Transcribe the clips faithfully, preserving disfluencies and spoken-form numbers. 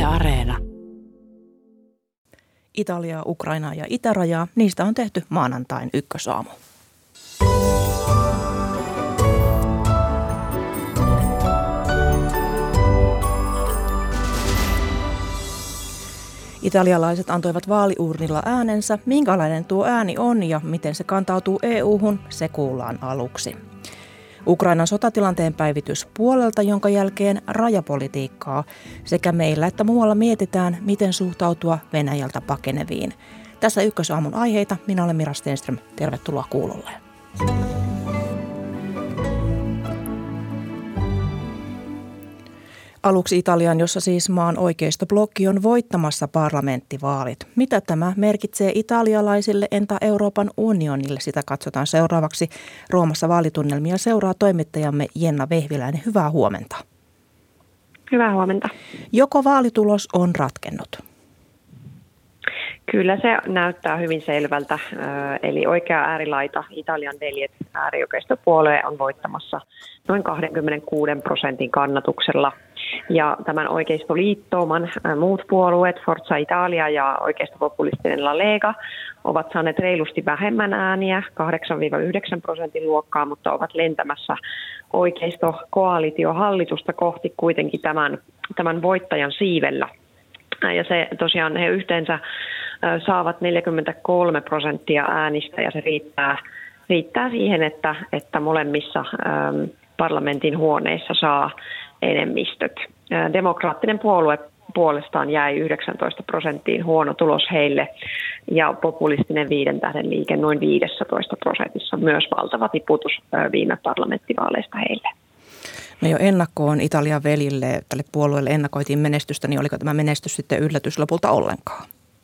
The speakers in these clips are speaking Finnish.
Areena. Italia, Ukraina ja itärajaa, niistä on tehty maanantain ykkösaamu. Italialaiset antoivat vaaliurnilla äänensä. Minkälainen tuo ääni on ja miten se kantautuu E U:hun, se kuullaan aluksi. Ukrainan sotatilanteen päivitys puolelta, jonka jälkeen rajapolitiikkaa. Sekä meillä että muualla mietitään, miten suhtautua Venäjältä pakeneviin. Tässä ykkösaamun aiheita. Minä olen Mira Stenström. Tervetuloa kuulolle. Aluksi Italian, jossa siis maan oikeistoblokki on voittamassa parlamenttivaalit. Mitä tämä merkitsee italialaisille, entä Euroopan unionille? Sitä katsotaan seuraavaksi. Roomassa vaalitunnelmia seuraa toimittajamme Jenna Vehviläinen. Hyvää huomenta. Hyvää huomenta. Joko vaalitulos on ratkennut? Kyllä se näyttää hyvin selvältä. Eli oikea äärilaita, Italian veljet, äärioikeistopuolue on voittamassa noin kaksikymmentäkuusi prosentin kannatuksella. Ja tämän oikeistoliittouman muut puolueet, Forza Italia ja oikeistopopulistinen La Lega, ovat saaneet reilusti vähemmän ääniä, kahdeksan yhdeksän prosentin luokkaa, mutta ovat lentämässä oikeistokoalitiohallitusta kohti kuitenkin tämän, tämän voittajan siivellä. Ja se tosiaan he yhteensä saavat neljäkymmentäkolme prosenttia äänistä ja se riittää, riittää siihen, että, että molemmissa ähm, parlamentin huoneissa saa enemmistöt. Demokraattinen puolue puolestaan jäi yhdeksäntoista prosenttiin, huono tulos heille, ja populistinen viiden tähden liike noin viisitoista prosentissa, myös valtava tiputus viime parlamenttivaaleista heille. No jo ennakkoon Italian veljille, tälle puolueelle ennakoitiin menestystä, niin oliko tämä menestys sitten yllätys lopulta ollenkaan?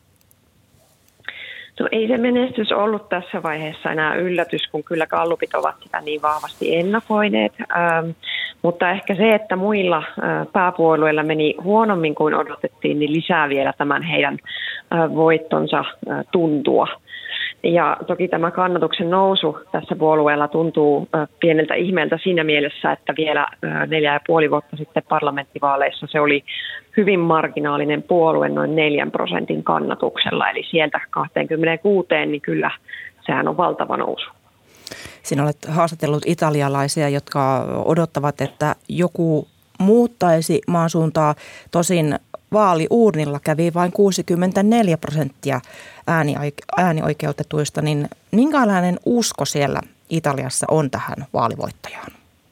No ei se menestys ollut tässä vaiheessa enää yllätys, kun kyllä gallupit ovat sitä niin vahvasti ennakoineet. Ähm, mutta ehkä se, että muilla äh, pääpuolueilla meni huonommin kuin odotettiin, niin lisää vielä tämän heidän äh, voittonsa äh, tuntua. Ja toki tämä kannatuksen nousu tässä puolueella tuntuu äh, pieneltä ihmeeltä siinä mielessä, että vielä äh, neljä ja puoli vuotta sitten parlamenttivaaleissa se oli hyvin marginaalinen puolue noin neljän prosentin kannatuksella. Eli sieltä kaksikymmentäkuusi, niin kyllä sehän on valtava nousu. Sinä olet haastatellut italialaisia, jotka odottavat, että joku muuttaisi maan suuntaa. Tosin vaaliuurnilla kävi vain kuusikymmentäneljä prosenttia äänioikeutetuista, niin minkälainen usko siellä Italiassa on tähän vaalivoittajaan?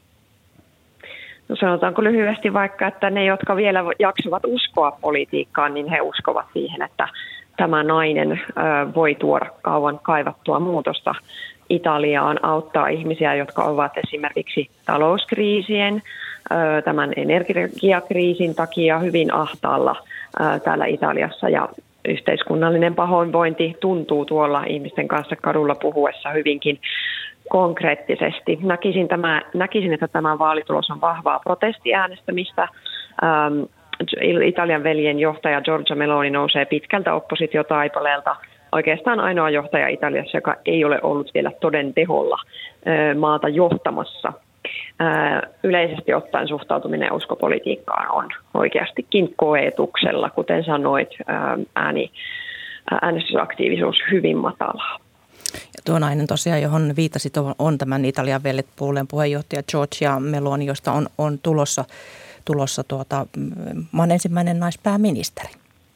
No sanotaanko lyhyesti vaikka, että ne, jotka vielä jaksavat uskoa politiikkaan, niin he uskovat siihen, että tämä nainen voi tuoda kauan kaivattua muutosta Italiaan, auttaa ihmisiä, jotka ovat esimerkiksi talouskriisien, tämän energiakriisin takia hyvin ahtaalla täällä Italiassa, ja yhteiskunnallinen pahoinvointi tuntuu tuolla ihmisten kanssa kadulla puhuessa hyvinkin konkreettisesti. Näkisin, tämä, näkisin, että tämä vaalitulos on vahvaa protestiäänestämistä. Ähm, Italian veljen johtaja Giorgia Meloni nousee pitkältä oppositiotaipaleelta. Oikeastaan ainoa johtaja Italiassa, joka ei ole ollut vielä toden teholla äh, maata johtamassa. Äh, yleisesti ottaen suhtautuminen uskopolitiikkaan on oikeastikin koetuksella, kuten sanoit, äh, ääni, äänestysaktiivisuus hyvin matalaa. Ja tuo nainen tosiaan, johon viitasit, on tämän Italian veljet puolueen puheenjohtaja Giorgia Meloni, josta on, on tulossa, tulossa tuota, maan ensimmäinen naispääministeri.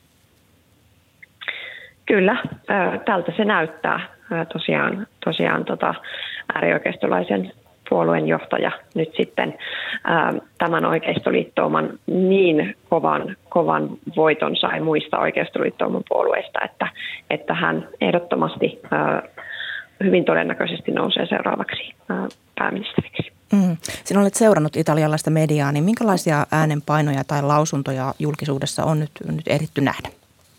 Kyllä, tältä se näyttää. Tosiaan, tosiaan tota, äärioikeistolaisen puolueen johtaja nyt sitten ää, tämän oikeistoliittouman niin kovan, kovan voiton sai muista oikeistoliittouman puolueista, että, että hän ehdottomasti ää, hyvin todennäköisesti nousee seuraavaksi ää, pääministeriksi. Mm. Sinä olet seurannut italialaista mediaa, niin minkälaisia äänenpainoja tai lausuntoja julkisuudessa on nyt, nyt ehditty nähdä?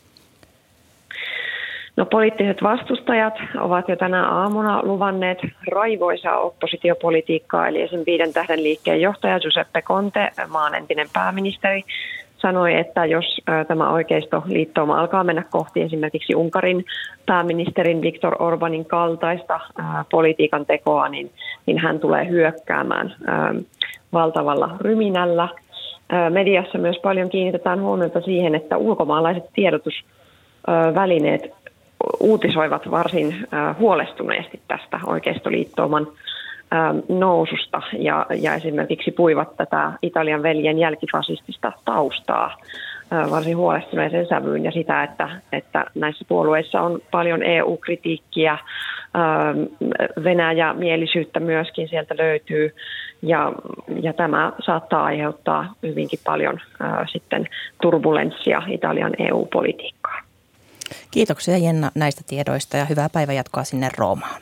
No, poliittiset vastustajat ovat jo tänä aamuna luvanneet raivoisaa oppositiopolitiikkaa, eli esimerkiksi viiden tähden liikkeen johtaja Giuseppe Conte, maan entinen pääministeri, sanoi, että jos tämä oikeistoliittouma alkaa mennä kohti esimerkiksi Unkarin pääministerin Viktor Orbanin kaltaista politiikan tekoa, niin, niin hän tulee hyökkäämään valtavalla ryminällä. mediassa myös paljon kiinnitetään huomiota siihen, että ulkomaalaiset tiedotusvälineet uutisoivat varsin huolestuneesti tästä oikeistoliittouman noususta ja, ja esimerkiksi puivat tätä Italian veljen jälkifasistista taustaa varsin huolestuneeseen sävyyn ja sitä, että, että näissä puolueissa on paljon E U-kritiikkiä, Venäjä-mielisyyttä myöskin sieltä löytyy ja, ja tämä saattaa aiheuttaa hyvinkin paljon ää, sitten turbulenssia Italian E U-politiikkaan. Kiitoksia Jenna näistä tiedoista ja hyvää päivänjatkoa sinne Roomaan.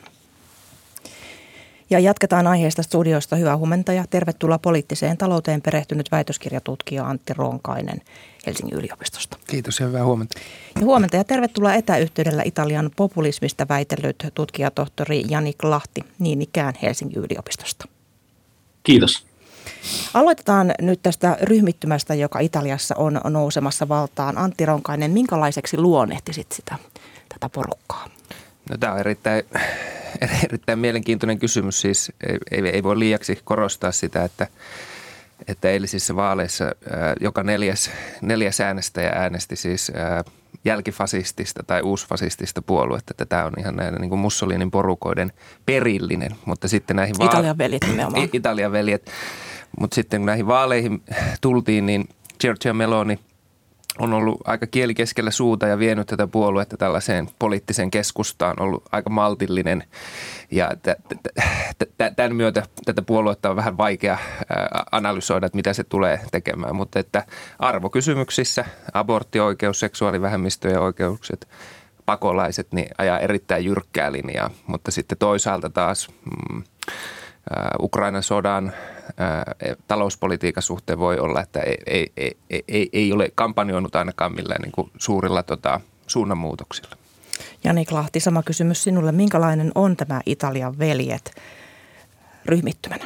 Ja jatketaan aiheesta studiosta. Hyvää huomenta ja tervetuloa poliittiseen talouteen perehtynyt väitöskirjatutkija Antti Ronkainen Helsingin yliopistosta. Kiitos ja hyvää huomenta. Ja huomenta ja tervetuloa etäyhteydellä Italian populismista väitellyt tutkijatohtori Janik Lahti niin ikään Helsingin yliopistosta. Kiitos. Aloitetaan nyt tästä ryhmittymästä, joka Italiassa on nousemassa valtaan. Antti Ronkainen, minkälaiseksi luonnehtisit sitä, tätä porukkaa? No, tämä on erittäin, erittäin mielenkiintoinen kysymys. Siis ei, ei voi liiaksi korostaa sitä, että, että eilisissä vaaleissa ää, joka neljäs, neljäs äänestäjä äänesti siis ää, jälkifasistista tai uusfasistista puoluetta. Tämä on ihan näiden niin kuin Mussolinin porukoiden perillinen, mutta sitten näihin vaale- Italian veljet nimenomaan. Italian veljet. Mutta sitten kun näihin vaaleihin tultiin, niin Giorgia Meloni on ollut aika kieli keskellä suuta ja vienyt tätä puoluetta tällaiseen poliittiseen keskustaan, ollut aika maltillinen. Ja tämän myötä tätä puoluetta on vähän vaikea analysoida, että mitä se tulee tekemään. Mutta että arvokysymyksissä, aborttioikeus, seksuaalivähemmistöjen oikeukset, pakolaiset, niin ajaa erittäin jyrkkää linjaa. Mutta sitten toisaalta taas mm, Ukrainan sodan talouspolitiikan suhteen voi olla, että ei, ei, ei, ei, ei ole kampanjoinut ainakaan millään niin kuin suurilla tota, suunnanmuutoksilla. Janik Lahti, sama kysymys sinulle. Minkälainen on tämä Italian veljet ryhmittymänä?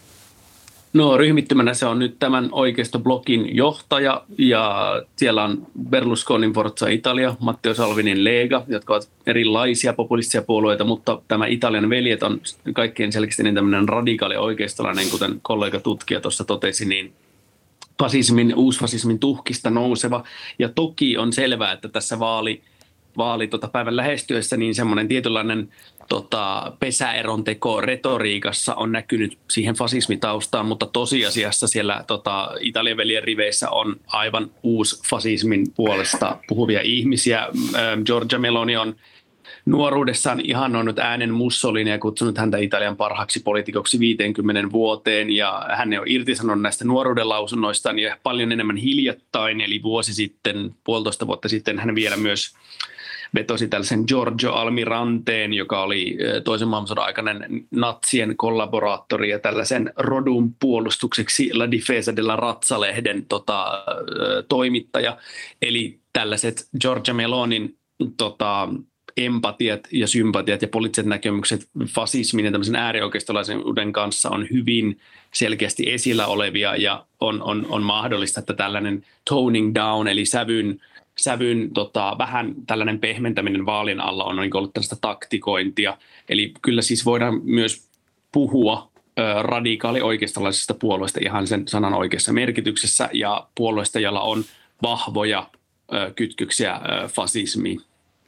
No, ryhmittymänä se on nyt tämän oikeistoblogin johtaja ja siellä on Berlusconin Forza Italia, Matteo Salvinin Lega, jotka ovat erilaisia populistisia puolueita, mutta tämä Italian veljet on kaikkein selkeästi niin tämmöinen radikaali oikeistolainen, kuten kollega tutkija tuossa totesi, niin fasismin, uusfasismin tuhkista nouseva. Ja toki on selvää, että tässä vaali, vaali tota päivän lähestyessä niin semmoinen tietynlainen tota, pesäeronteko retoriikassa on näkynyt siihen fasismitaustaan, mutta tosiasiassa siellä tota, Italian veljen riveissä on aivan uusi fasismin puolesta puhuvia ihmisiä. Giorgia Meloni on nuoruudessaan ihannoinut äänen Mussolinia ja kutsunut häntä Italian parhaaksi poliitikoksi viiteenkymmeneen vuoteen ja hän on irtisanonut näistä nuoruuden lausunnoistaan ja paljon enemmän hiljattain, eli vuosi sitten, puolitoista vuotta sitten hän vielä myös vetosi tällaisen Giorgio Almiranteen, joka oli toisen maailmansodan aikainen natsien kollaboraattori ja tällaisen rodun puolustukseksi La Difesa della Razza-lehden tota, toimittaja. Eli tällaiset Giorgia Melonin tota, empatiat ja sympatiat ja poliittiset näkemykset fasismin ja tämmöisen äärioikeistolaisuuden kanssa on hyvin selkeästi esillä olevia ja on, on, on mahdollista, että tällainen toning down eli sävyn sävyn tota, vähän tällainen pehmentäminen vaalien alla on niin ollut tällaista taktikointia. Eli kyllä siis voidaan myös puhua ö, radikaali oikeistolaisesta puolueesta ihan sen sanan oikeassa merkityksessä ja puolueesta, jolla on vahvoja ö, kytkyksiä ö, fasismiin.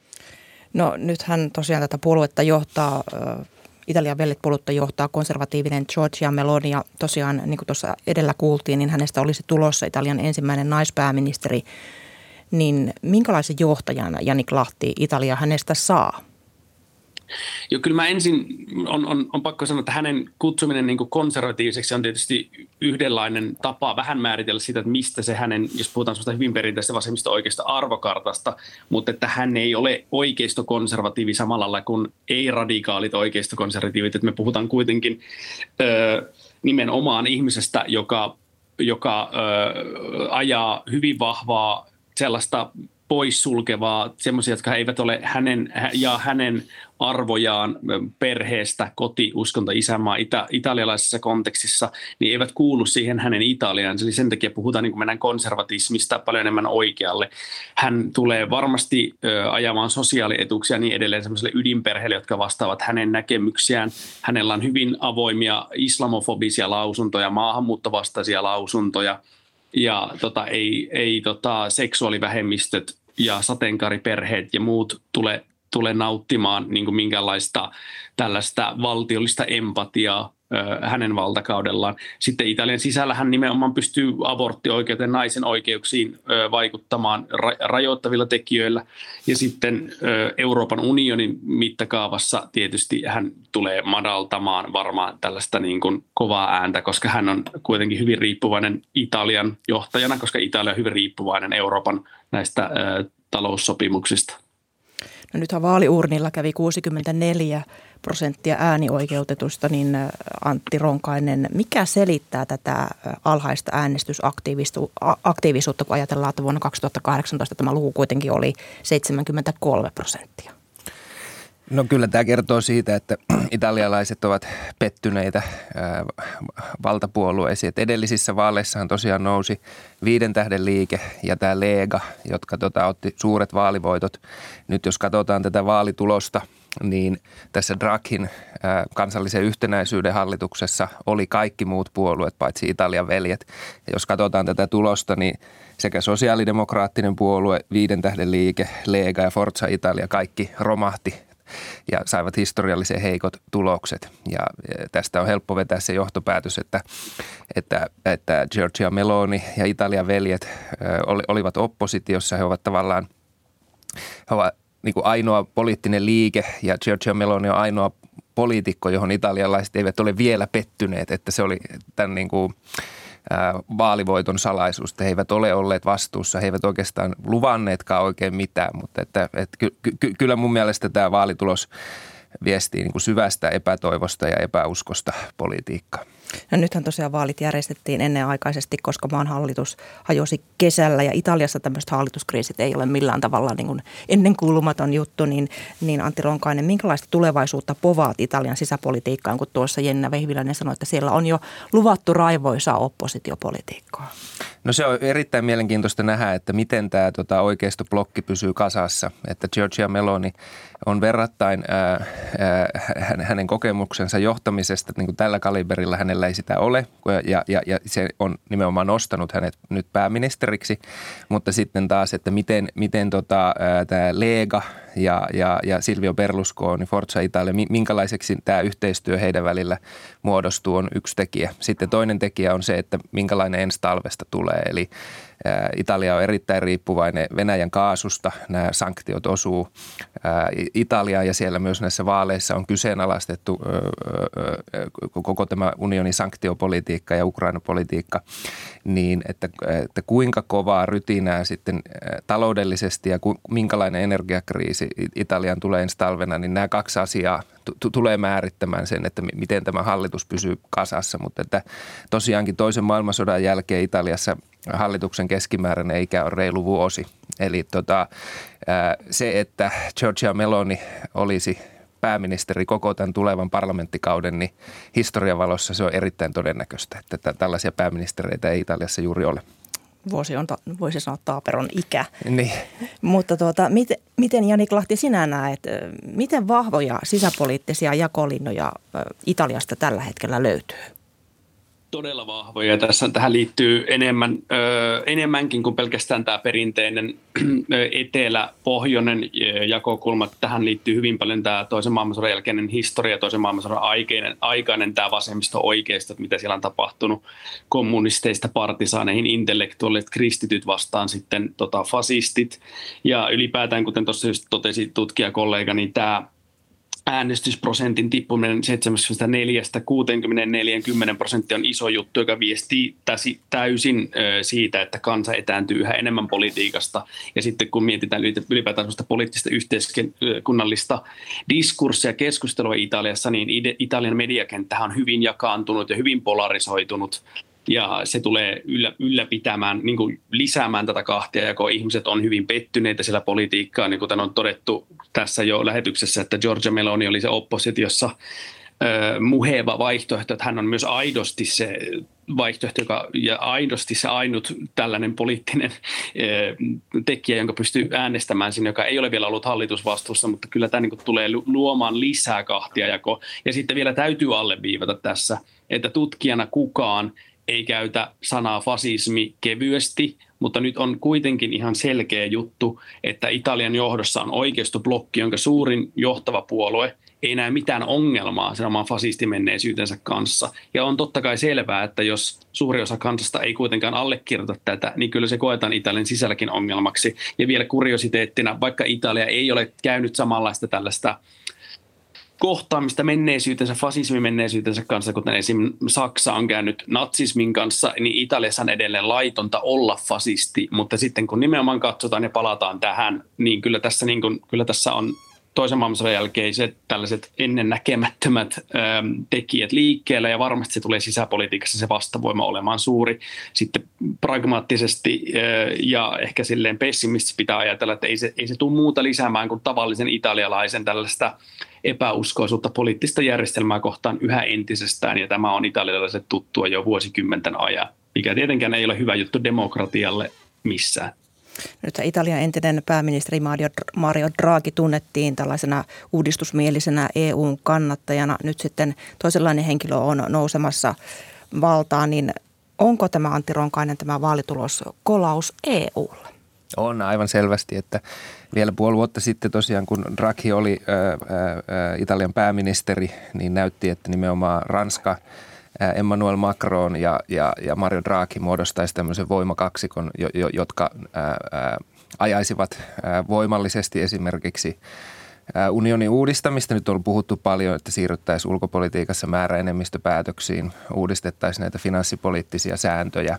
No nythän tosiaan tätä puoluetta johtaa, ö, Italian veljet puoluetta johtaa konservatiivinen Giorgia Meloni ja tosiaan niin kuin tuossa edellä kuultiin, niin hänestä olisi tulossa Italian ensimmäinen naispääministeri. Niin minkälaisen johtajan Janik Lahti Italia hänestä saa? Joo, kyllä mä ensin on, on, on pakko sanoa, että hänen kutsuminen niin kuin konservatiiviseksi on tietysti yhdenlainen tapa vähän määritellä sitä, että mistä se hänen, jos puhutaan sellaista hyvin perinteistä vasemmista-oikeista arvokartasta, mutta että hän ei ole oikeistokonservatiivi samalla lailla kuin ei-radikaalit oikeistokonservatiivit, että me puhutaan kuitenkin ö, nimenomaan ihmisestä, joka, joka ö, ajaa hyvin vahvaa sellaista poissulkevaa, semmoisia, jotka eivät ole hänen ja hänen arvojaan perheestä, koti, uskonto, isänmaa ita, italialaisessa kontekstissa, niin eivät kuulu siihen hänen Italiaan. Eli sen takia puhutaan, niin kuin mennään konservatismista paljon enemmän oikealle. Hän tulee varmasti ö, ajamaan sosiaalietuuksia niin edelleen semmoiselle ydinperheelle, jotka vastaavat hänen näkemyksiään. Hänellä on hyvin avoimia islamofobisia lausuntoja, maahanmuuttovastaisia lausuntoja. ja tota, ei, ei tota, seksuaalivähemmistöt ja sateenkaariperheet ja muut tule, tule nauttimaan niin kuin minkäänlaista tällaista valtiollista empatiaa hänen valtakaudellaan. Sitten Italian sisällä hän nimenomaan pystyy aborttioikeuteen, naisen oikeuksiin vaikuttamaan rajoittavilla tekijöillä. Ja sitten Euroopan unionin mittakaavassa tietysti hän tulee madaltamaan varmaan tällaista niin kuin kovaa ääntä, koska hän on kuitenkin hyvin riippuvainen Italian johtajana, koska Italia on hyvin riippuvainen Euroopan näistä taloussopimuksista. No nythän vaaliurnilla kävi kuusikymmentäneljä prosenttia äänioikeutetusta, niin Antti Ronkainen, mikä selittää tätä alhaista äänestysaktiivisuutta, kun ajatellaan, että vuonna kaksituhattakahdeksantoista tämä luku kuitenkin oli seitsemänkymmentäkolme prosenttia? No kyllä tämä kertoo siitä, että italialaiset ovat pettyneitä ää, valtapuolueisiin. Et edellisissä vaaleissahan tosiaan nousi viiden tähden liike ja tämä Lega, jotka tota, otti suuret vaalivoitot. Nyt jos katsotaan tätä vaalitulosta, niin tässä Draghin ää, kansallisen yhtenäisyyden hallituksessa oli kaikki muut puolueet, paitsi Italian veljet. Ja jos katsotaan tätä tulosta, niin sekä sosiaalidemokraattinen puolue, viiden tähden liike, Lega ja Forza Italia, kaikki romahti ja saivat historiallisen heikot tulokset. Ja tästä on helppo vetää se johtopäätös, että, että, että Giorgia Meloni ja Italian veljet olivat oppositiossa. He ovat tavallaan he ovat niin kuin ainoa poliittinen liike ja Giorgia Meloni on ainoa poliitikko, johon italialaiset eivät ole vielä pettyneet, että se oli tämän niin kuin vaalivoiton salaisuus, että he eivät ole olleet vastuussa, he eivät oikeastaan luvanneetkaan oikein mitään, mutta että, että ky, ky, kyllä mun mielestä tämä vaalitulos viestii niin kuin syvästä epätoivosta ja epäuskosta politiikkaa. No nythän tosiaan vaalit järjestettiin ennenaikaisesti, koska maan hallitus hajosi kesällä ja Italiassa tämmöiset hallituskriisit ei ole millään tavalla niin kuin ennenkuulumaton juttu, niin, niin Antti Ronkainen, minkälaista tulevaisuutta povaat Italian sisäpolitiikkaan, kun tuossa Jenna Vehviläinen sanoi, että siellä on jo luvattu raivoisaa oppositiopolitiikkaa? No se on erittäin mielenkiintoista nähdä, että miten tämä tota, oikeistoblokki pysyy kasassa, että Giorgia Meloni on verrattain ää, ää, hänen kokemuksensa johtamisesta, niin kuin tällä kaliberilla hänellä ei sitä ole ja, ja, ja se on nimenomaan nostanut hänet nyt pääministeriksi, mutta sitten taas, että miten, miten tota, tämä Lega ja, ja, ja Silvio Berlusconi, Forza Italia, minkälaiseksi tämä yhteistyö heidän välillä muodostuu on yksi tekijä. Sitten toinen tekijä on se, että minkälainen ensi talvesta tulee, eli Italia on erittäin riippuvainen Venäjän kaasusta, nämä sanktiot osuu Italiaan ja siellä myös näissä vaaleissa on kyseenalaistettu koko tämä unionin sanktiopolitiikka ja Ukraina-politiikka, niin että, että kuinka kovaa rytinää sitten taloudellisesti ja minkälainen energiakriisi Italian tulee ensi talvena, niin nämä kaksi asiaa t- tulee määrittämään sen, että miten tämä hallitus pysyy kasassa, mutta että tosiaankin toisen maailmansodan jälkeen Italiassa hallituksen keskimääräinen ikä on reilu vuosi. Eli tota, se, että Giorgia Meloni olisi pääministeri koko tämän tulevan parlamenttikauden, niin historian valossa se on erittäin todennäköistä, että tällaisia pääministereitä ei Italiassa juuri ole. Vuosi on, voisi sanoa, taaperon ikä. Niin. Mutta tuota, miten, miten Janik Lahti sinä näet, miten vahvoja sisäpoliittisia jakolinjoja Italiasta tällä hetkellä löytyy? Todella vahvoja. Tässä tähän liittyy enemmän, ö, enemmänkin kuin pelkästään tämä perinteinen etelä-pohjoinen jakokulma. Tähän liittyy hyvin paljon tämä toisen maailmansodan jälkeinen historia, toisen maailmansodan aikainen, aikainen tämä vasemmisto-oikeisto, mitä siellä on tapahtunut kommunisteista partisaaneihin, intellektuaalit, kristityt vastaan sitten tota, fasistit. Ja ylipäätään, kuten tuossa just totesi tutkijakollega, niin tämä äänestysprosentin tippuminen seitsemänkymmentäneljästä kuusikymmentäneljä prosenttia on iso juttu, joka viestii täysin siitä, että kansa etääntyy yhä enemmän politiikasta. Ja sitten kun mietitään ylipäätään poliittista yhteiskunnallista diskurssia ja keskustelua Italiassa, niin Italian mediakenttähän on hyvin jakaantunut ja hyvin polarisoitunut. Ja se tulee yllä, ylläpitämään, niin kuin lisäämään tätä kahtiajakoa. Ihmiset on hyvin pettyneitä siellä politiikkaan, niin kuten on todettu tässä jo lähetyksessä, että Giorgia Meloni oli se oppositiossa äh, muheva vaihtoehto, että hän on myös aidosti se vaihtoehto, joka, ja aidosti se ainut tällainen poliittinen äh, tekijä, jonka pystyy äänestämään sinne, joka ei ole vielä ollut hallitusvastuussa, mutta kyllä tämä niin kuin tulee luomaan lisää kahtiajakoa. Ja sitten vielä täytyy alleviivata tässä, että tutkijana kukaan ei käytä sanaa fasismi kevyesti, mutta nyt on kuitenkin ihan selkeä juttu, että Italian johdossa on oikeistoblokki, jonka suurin johtava puolue ei näe mitään ongelmaa sen oman fasistimenneisyytensä kanssa. Ja on totta kai selvää, että jos suuri osa kansasta ei kuitenkaan allekirjoita tätä, niin kyllä se koetaan Italian sisälläkin ongelmaksi. Ja vielä kuriositeettina, vaikka Italia ei ole käynyt samanlaista tällaista kohtaamista menneisyytensä, fasismimenneisyytensä kanssa, kuten esimerkiksi Saksa on käynyt natsismin kanssa, niin Italiassa on edelleen laitonta olla fasisti, mutta sitten kun nimenomaan katsotaan ja palataan tähän, niin kyllä tässä, niin kuin, kyllä tässä on toisen maailmansodan jälkeiset tällaiset ennennäkemättömät ähm, tekijät liikkeellä, ja varmasti se tulee sisäpolitiikassa se vastavoima olemaan suuri. Sitten pragmaattisesti äh, ja ehkä silleen pessimistisesti pitää ajatella, että ei se, ei se tule muuta lisäämään kuin tavallisen italialaisen tällaista epäuskoisuutta poliittista järjestelmää kohtaan yhä entisestään, ja tämä on italialaiset tuttua jo vuosikymmenten ajan, mikä tietenkään ei ole hyvä juttu demokratialle missään. Nyt Italian entinen pääministeri Mario, Mario Draghi tunnettiin tällaisena uudistusmielisenä E U:n kannattajana. Nyt sitten toisenlainen henkilö on nousemassa valtaan, niin onko tämä Antti Ronkainen tämä vaalitulos kolaus E U:lle? On aivan selvästi, että vielä puoli vuotta sitten tosiaan, kun Draghi oli ää, ää, Italian pääministeri, niin näytti, että nimenomaan Ranska, Emmanuel Macron ja, ja, ja Mario Draghi muodostaisi tämmöisen voimakaksikon, jo, jo, jotka ää, ää, ajaisivat ää, voimallisesti esimerkiksi ää, unionin uudistamista. Nyt on puhuttu paljon, että siirryttäisiin ulkopolitiikassa määräenemmistöpäätöksiin, uudistettaisiin näitä finanssipoliittisia sääntöjä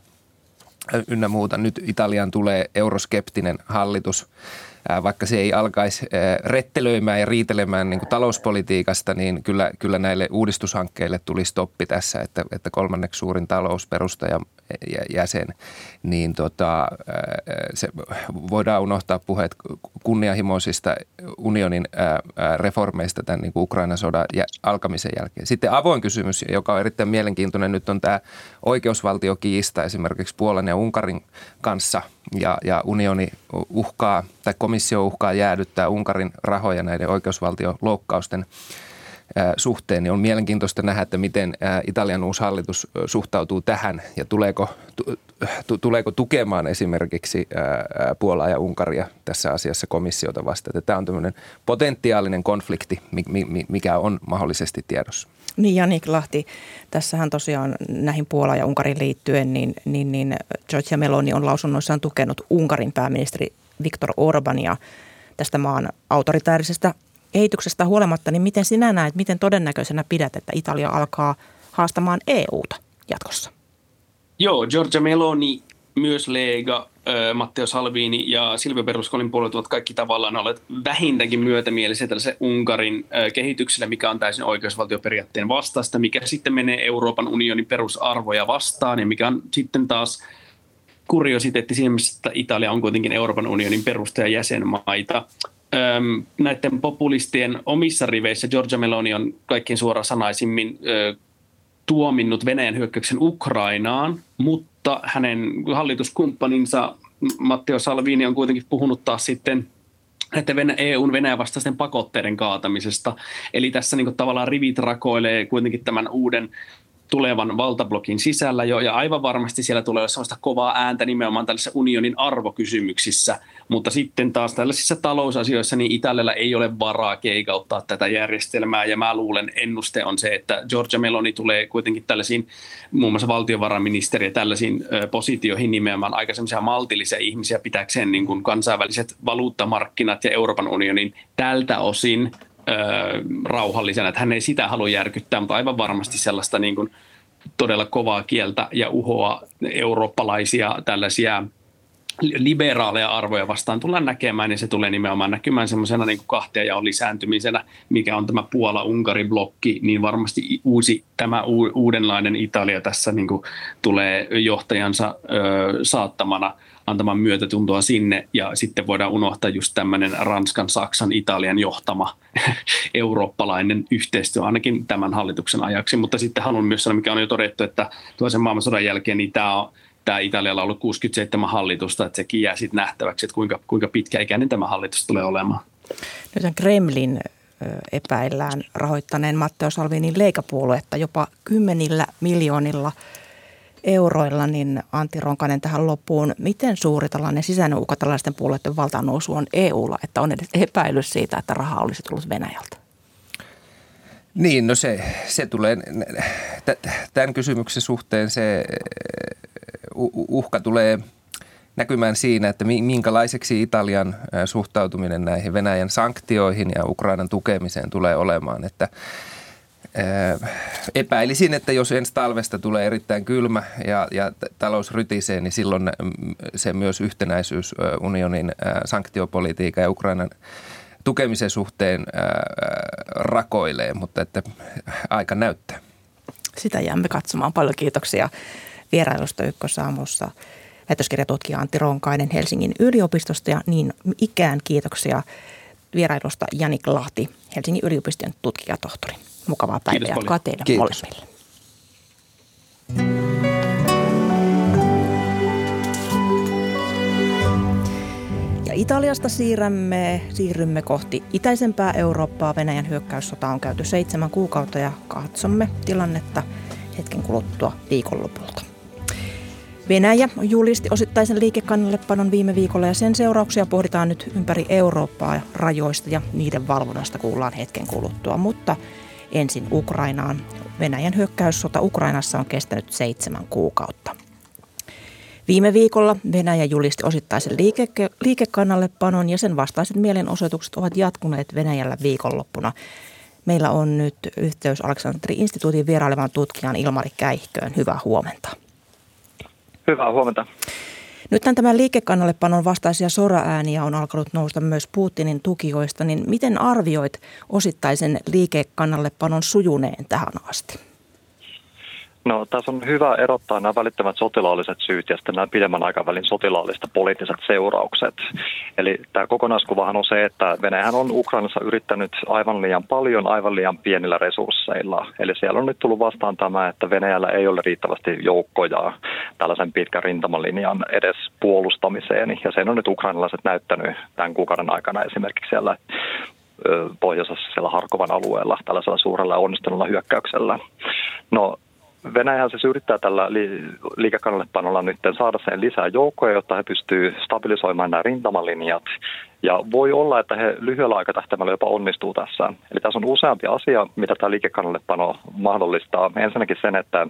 ynnä muuta. Nyt Italiaan tulee euroskeptinen hallitus. Vaikka se ei alkaisi rettelöimään ja riitelemään niin kuin talouspolitiikasta, niin kyllä, kyllä näille uudistushankkeille tuli stoppi tässä, että, että kolmanneksi suurin talousperustaja jäsen, niin tota, se voidaan unohtaa puheet kunnianhimoisista unionin reformeista tämän niin kuin Ukrainan sodan alkamisen jälkeen. Sitten avoin kysymys, joka on erittäin mielenkiintoinen, nyt on tämä oikeusvaltiokiista esimerkiksi Puolan ja Unkarin kanssa, ja, ja unioni uhkaa tai komissio uhkaa jäädyttää Unkarin rahoja näiden oikeusvaltioloukkausten suhteen, niin on mielenkiintoista nähdä, että miten Italian uusi hallitus suhtautuu tähän ja tuleeko, tu, tuleeko tukemaan esimerkiksi Puolaa ja Unkaria tässä asiassa komissiota vastaan. Tämä on tämmöinen potentiaalinen konflikti, mikä on mahdollisesti tiedossa. Niin, Janik Lahti, tässähän tosiaan näihin Puolaan ja Unkarin liittyen, niin, niin, niin Giorgia Meloni on lausunnoissaan tukenut Unkarin pääministeri Viktor Orbania tästä maan autoritäärisestä kehityksestä huolimatta, niin miten sinä näet, miten todennäköisenä pidät, että Italia alkaa haastamaan E U:ta jatkossa? Joo, Giorgia Meloni, myös Lega, Matteo Salvini ja Silvio Berlusconin puolet ovat kaikki tavallaan olleet vähintäänkin myötämielisiä tällaisen Unkarin kehitykselle, mikä on täysin oikeusvaltioperiaatteen vastaista, mikä sitten menee Euroopan unionin perusarvoja vastaan ja mikä on sitten taas kuriositeetti siinä mielessä, että Italia on kuitenkin Euroopan unionin perustajajäsenmaita. Öm, näiden populistien omissa riveissä Giorgia Meloni on kaikkein suorasanaisimmin ö, tuominnut Venäjän hyökkäyksen Ukrainaan, mutta hänen hallituskumppaninsa Matteo Salvini on kuitenkin puhunut taas sitten näiden E U:n Venäjän vastaisten pakotteiden kaatamisesta. Eli tässä niin kuin tavallaan rivit rakoilee kuitenkin tämän uuden tulevan valtablokin sisällä jo, ja aivan varmasti siellä tulee olla sellaista kovaa ääntä nimenomaan tällaisissa unionin arvokysymyksissä, mutta sitten taas tällaisissa talousasioissa niin Italialla ei ole varaa keikauttaa tätä järjestelmää, ja mä luulen, ennuste on se, että Giorgia Meloni tulee kuitenkin tällaisiin, muun muassa valtiovarainministeri ja tällaisiin ö, positioihin nimenomaan aika semmoisia maltillisia ihmisiä pitääkseen niin kuin kansainväliset valuuttamarkkinat ja Euroopan unionin tältä osin Öö, rauhallisena, että hän ei sitä halua järkyttää, mutta aivan varmasti sellaista niin kuin todella kovaa kieltä ja uhoa eurooppalaisia tällaisia liberaaleja arvoja vastaan tullaan näkemään, ja se tulee nimenomaan näkymään semmoisena niin kuin kahtiajaon lisääntymisenä, mikä on tämä Puola-Unkari-blokki, niin varmasti uusi, tämä u- uudenlainen Italia tässä niin kuin tulee johtajansa ö, saattamana antamaan myötätuntoa sinne, ja sitten voidaan unohtaa just tämmöinen Ranskan, Saksan, Italian johtama eurooppalainen yhteistyö ainakin tämän hallituksen ajaksi. Mutta sitten haluan myös sanoa, mikä on jo todettu, että toisen maailmansodan jälkeen niin tämä on Tämä Italialla on ollut kuusikymmentäseitsemän hallitusta, että sekin jää sitten nähtäväksi, että kuinka, kuinka pitkäikäinen tämä hallitus tulee olemaan. Nyt Kremlin epäillään rahoittaneen Matteo Salvinin Lega-puoluetta jopa kymmenillä miljoonilla euroilla, niin Antti Ronkainen tähän loppuun. Miten suuri tällainen sisäinen uhka tällaisten puolueiden valtaannousu on E U:lla, että on edes epäilys siitä, että rahaa olisi tullut Venäjältä? Niin, no se, se tulee, tämän kysymyksen suhteen se uhka tulee näkymään siinä, että minkälaiseksi Italian suhtautuminen näihin Venäjän sanktioihin ja Ukrainan tukemiseen tulee olemaan. Että epäilisin, että jos ensi talvesta tulee erittäin kylmä ja, ja talous rytisee, niin silloin se myös yhtenäisyys unionin sanktiopolitiikan ja Ukrainan tukemisen suhteen rakoilee, mutta että aika näyttää. Sitä jäämme katsomaan. Paljon kiitoksia vierailusta Ykkösaamussa. Väitöskirjatutkija Antti Ronkainen Helsingin yliopistosta ja niin ikään kiitoksia vierailusta Janik Lahti, Helsingin yliopiston tutkijatohtori. Mukavaa päivää jatkoa teille molemmille. Ja Italiasta siirrämme, siirrymme kohti itäisempää Eurooppaa. Venäjän hyökkäyssota on käyty seitsemän kuukautta ja katsomme tilannetta hetken kuluttua viikonlopulta. Venäjä julisti osittaisen liikekannallepanon viime viikolla ja sen seurauksia pohditaan nyt ympäri Eurooppaa rajoista ja niiden valvonnasta kuullaan hetken kuluttua. Mutta ensin Ukrainaan. Venäjän hyökkäyssota Ukrainassa on kestänyt seitsemän kuukautta. Viime viikolla Venäjä julisti osittaisen liike, liikekannallepanon ja sen vastaiset mielenosoitukset ovat jatkuneet Venäjällä viikonloppuna. Meillä on nyt yhteys Aleksanteri-instituutin vierailevan tutkijan Ilmari Käihköön. Hyvää huomenta. Hyvää huomenta. Nythän tämän liikekannallepanon vastaisia soraääniä on alkanut nousta myös Putinin tukijoista, niin miten arvioit osittaisen liikekannallepanon sujuneen tähän asti? No, tässä on hyvä erottaa nämä välittömät sotilaalliset syyt ja sitten nämä pidemmän aikavälin sotilaalliset poliittiset seuraukset. Eli tämä kokonaiskuvahan on se, että Venäjähän on Ukrainassa yrittänyt aivan liian paljon, aivan liian pienillä resursseilla. Eli siellä on nyt tullut vastaan tämä, että Venäjällä ei ole riittävästi joukkoja tällaisen pitkän rintamalinjan edes puolustamiseen. Ja sen on nyt ukrainalaiset näyttänyt tämän kuukauden aikana esimerkiksi siellä pohjoisessa siellä Harkovan alueella tällaisella suurella onnistuneella hyökkäyksellä. No, Venäjä siis yrittää tällä liikekannallepanolla nyt saada sen lisää joukkoja, jotta he pystyvät stabilisoimaan nämä rintamalinjat. Ja voi olla, että he lyhyellä aikatahtäimellä jopa onnistuu tässä. Eli tässä on useampi asia, mitä tämä liikekannallepano mahdollistaa. Ensinnäkin sen, että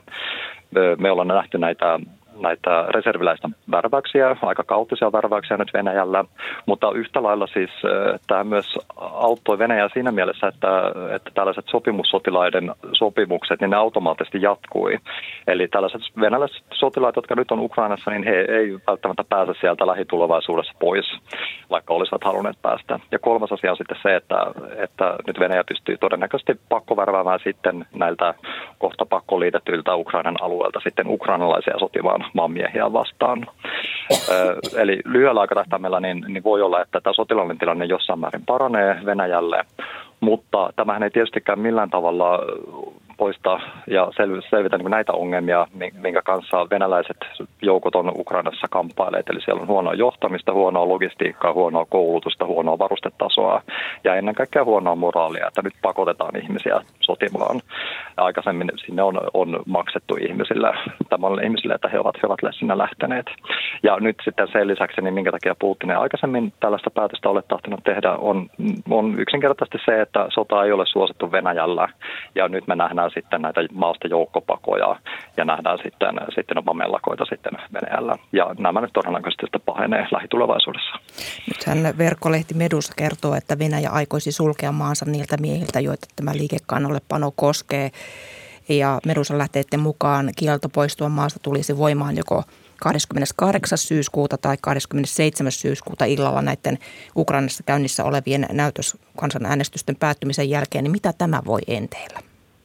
me ollaan nähty näitä näitä reserviläisten värväyksiä, aika kaoottisia värväyksiä nyt Venäjällä, mutta yhtä lailla siis tämä myös auttoi Venäjää siinä mielessä, että, että tällaiset sopimussotilaiden sopimukset, niin ne automaattisesti jatkui. Eli tällaiset venäläiset sotilaat, jotka nyt on Ukrainassa, niin he ei välttämättä pääse sieltä lähitulevaisuudessa pois, vaikka olisivat halunneet päästä. Ja kolmas asia on sitten se, että, että nyt Venäjä pystyy todennäköisesti pakkovärväämään sitten näiltä kohta pakkoliitettyiltä Ukrainan alueelta sitten ukrainalaisia sotimaan maanmiehiä vastaan. Ö, eli lyhyellä aikatahtäimellä niin, niin voi olla, että tämä sotilaallinen tilanne jossain määrin paranee Venäjälle, mutta tämähän ei tietystikään millään tavalla poistaa ja selvitä niin näitä ongelmia, minkä kanssa venäläiset joukot on Ukrainassa kamppaileet. Eli siellä on huonoa johtamista, huonoa logistiikkaa, huonoa koulutusta, huonoa varustetasoa ja ennen kaikkea huonoa moraalia, että nyt pakotetaan ihmisiä sotimaan. Aikaisemmin sinne on, on maksettu ihmisille, tämmöille ihmisille, että he ovat, he ovat sinne lähteneet. Ja nyt sitten sen lisäksi, niin minkä takia Putin ei aikaisemmin tällaista päätöstä ole tahtonut tehdä, on, on yksinkertaisesti se, että sota ei ole suosittu Venäjällä ja nyt me nähdään sitten näitä maasta joukkopakoja ja nähdään sitten, sitten jopa mellakoita sitten Venäjällä. Ja nämä nyt todennäköisesti sitten pahenee lähitulevaisuudessa. Nythän verkkolehti Medusa kertoo, että Venäjä aikoisi sulkea maansa niiltä miehiltä, joita tämä liikekannallepano koskee. Ja Medusan lähteiden mukaan kielto poistua maasta tulisi voimaan joko kahdeskymmeneskahdeksas syyskuuta tai kahdeskymmenesseitsemäs syyskuuta illalla näiden Ukrainassa käynnissä olevien näytöskansanäänestysten päättymisen jälkeen. Niin mitä tämä voi enteillä?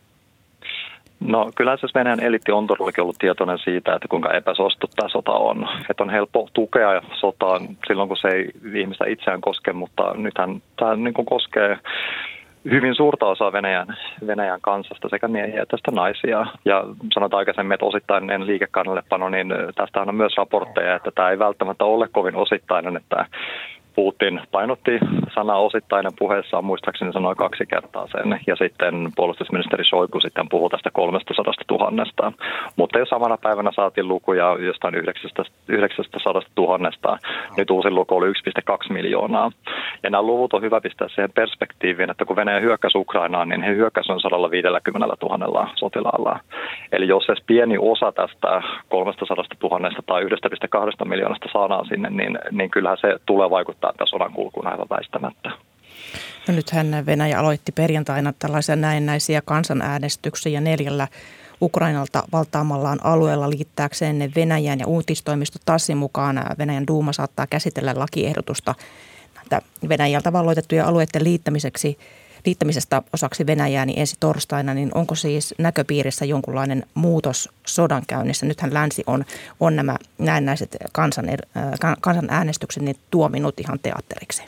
No kyllä siis Venäjän eliitti on todellakin ollut tietoinen siitä, että kuinka epäsuosittu tämä sota on. Että on helppo tukea sotaa silloin, kun se ei ihmistä itseään koske, mutta nythän tämä niin kuin koskee hyvin suurta osaa Venäjän, Venäjän kansasta, sekä miehiä että sitä naisia. Ja sanotaan aikaisemmin, että osittainen liikekannallepano, niin tästähän on myös raportteja, että tämä ei välttämättä ole kovin osittainen, että Putin painotti sanaa osittainen puheessaan, muistaakseni sanoi kaksi kertaa sen, ja sitten puolustusministeri Shoigu sitten puhui tästä kolmestasadasta tuhannesta. Mutta jo samana päivänä saatiin lukuja jostain yhdeksästäsadasta tuhannesta, nyt uusin luku oli yksi pilkku kaksi miljoonaa. Ja nämä luvut on hyvä pistää siihen perspektiiviin, että kun Venäjä hyökkäsi Ukrainaan, niin he hyökkäsivät on sata viisikymmentätuhatta sotilaalla. Eli jos edes pieni osa tästä kolmestasadasta tuhannesta tai yksi pilkku kaksi miljoonasta saadaan sinne, niin, niin kyllähän se tulee vaikuttaa tämän sodan kulkuun aivan väistämättä. No nythän Venäjä aloitti perjantaina tällaisia näennäisiä kansanäänestyksiä neljällä Ukrainalta valtaamallaan alueella liittääkseen ne Venäjän, ja uutistoimisto Tassin mukaan Venäjän duuma saattaa käsitellä lakiehdotusta Venäjältä valloitettujen alueiden liittämiseksi, liittämisestä osaksi Venäjää niin ensi torstaina, niin onko siis näköpiirissä jonkunlainen muutos sodankäynnissä? Nythän länsi on, on nämä näennäiset kansan, kansanäänestykset niin tuominut ihan teatteriksi.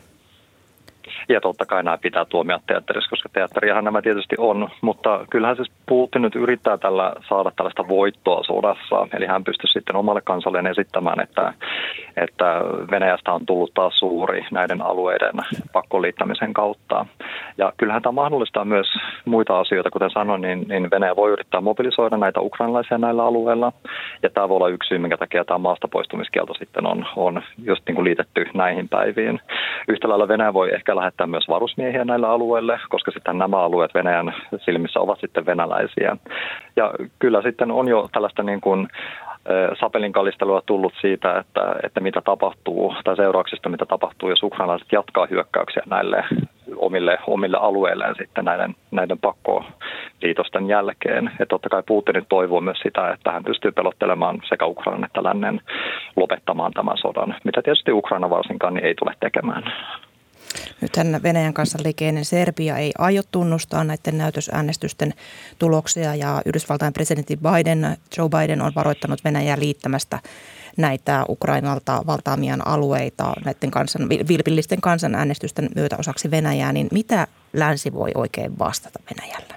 Ja totta kai nämä pitää tuomia teatterissa, koska teatteriahan nämä tietysti on, mutta kyllähän siis Putin nyt yrittää tällä saada tällaista voittoa sodassa, eli hän pystyy sitten omalle kansalleen esittämään, että, että Venäjästä on tullut taas suuri näiden alueiden pakkoliittämisen kautta. Ja kyllähän tämä mahdollistaa myös muita asioita, kuten sanoin, niin, niin Venäjä voi yrittää mobilisoida näitä ukrainalaisia näillä alueilla, ja tämä voi olla yksi syy, minkä takia tämä maastapoistumiskielto sitten on, on just niin kuin liitetty näihin päiviin. Yhtä lailla Venäjä voi ehkä lähettää myös varusmiehiä näillä alueille, koska sitten nämä alueet Venäjän silmissä ovat sitten venäläisiä. Ja kyllä sitten on jo tällaista niin kuin sapelinkalistelua tullut siitä, että, että mitä tapahtuu, tai seurauksista mitä tapahtuu, jos ukrainalaiset jatkaa hyökkäyksiä näille omille, omille alueilleen sitten näiden, näiden pakkoliitosten jälkeen. Ja totta kai Putin toivoo myös sitä, että hän pystyy pelottelemaan sekä Ukrainan että lännen lopettamaan tämän sodan, mitä tietysti Ukraina varsinkaan niin ei tule tekemään. Nythän Venäjän kansanliike Serbia ei aio tunnustaa näiden näytösäänestysten tuloksia, ja Yhdysvaltain presidentti Biden, Joe Biden on varoittanut Venäjää liittämästä näitä Ukrainalta valtaamiaan alueita näiden kansan, vilpillisten kansanäänestysten myötä osaksi Venäjää, niin mitä länsi voi oikein vastata Venäjällä?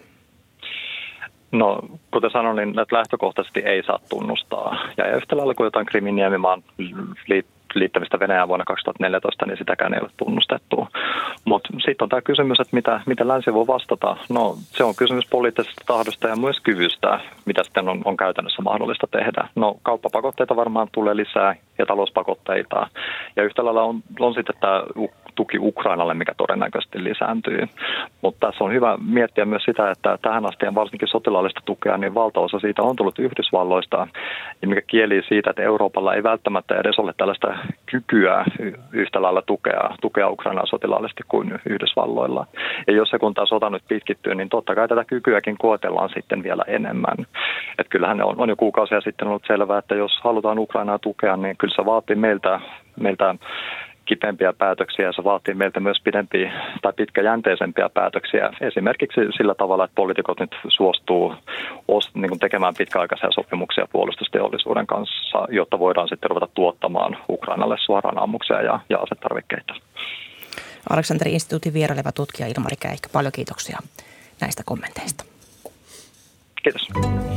No, kuten sanoin, niin näitä lähtökohtaisesti ei saa tunnustaa. Ja yhtä lailla kuin jotain Krimin niemimaan liittämistä Venäjään vuonna kaksituhattaneljätoista, niin sitäkään ei ole tunnustettu. Mutta sitten on tämä kysymys, että mitä, mitä länsi voi vastata. No, se on kysymys poliittisesta tahdosta ja myös kyvystä, mitä sitten on, on käytännössä mahdollista tehdä. No, kauppapakotteita varmaan tulee lisää ja talouspakotteita. Ja yhtä lailla on, on sitten tämä tuki Ukrainalle, mikä todennäköisesti lisääntyy. Mutta tässä on hyvä miettiä myös sitä, että tähän asti varsinkin sotilaallista tukea, niin valtaosa siitä on tullut Yhdysvalloista, ja mikä kieli siitä, että Euroopalla ei välttämättä edes ole tällaista kykyä yhtä lailla tukea, tukea Ukrainaa sotilaallisesti kuin Yhdysvalloilla. Ja jos se kun tämä sota nyt pitkittyy, niin totta kai tätä kykyäkin koetellaan sitten vielä enemmän. Että kyllähän on, on jo kuukausia sitten ollut selvää, että jos halutaan Ukrainaa tukea, niin kyllä se vaatii meiltä, meiltä kipeämpiä päätöksiä, ja se vaatii meiltä myös pidempiä tai pitkäjänteisempiä päätöksiä. Esimerkiksi sillä tavalla, että poliitikot nyt suostuu niin kuin tekemään pitkäaikaisia sopimuksia puolustusteollisuuden kanssa, jotta voidaan sitten ruveta tuottamaan Ukrainalle suoraan ammuksia ja, ja asetarvikkeita. Aleksanteri-instituutin vieraileva tutkija Ilmari Käihkö, paljon kiitoksia näistä kommenteista. Kiitos.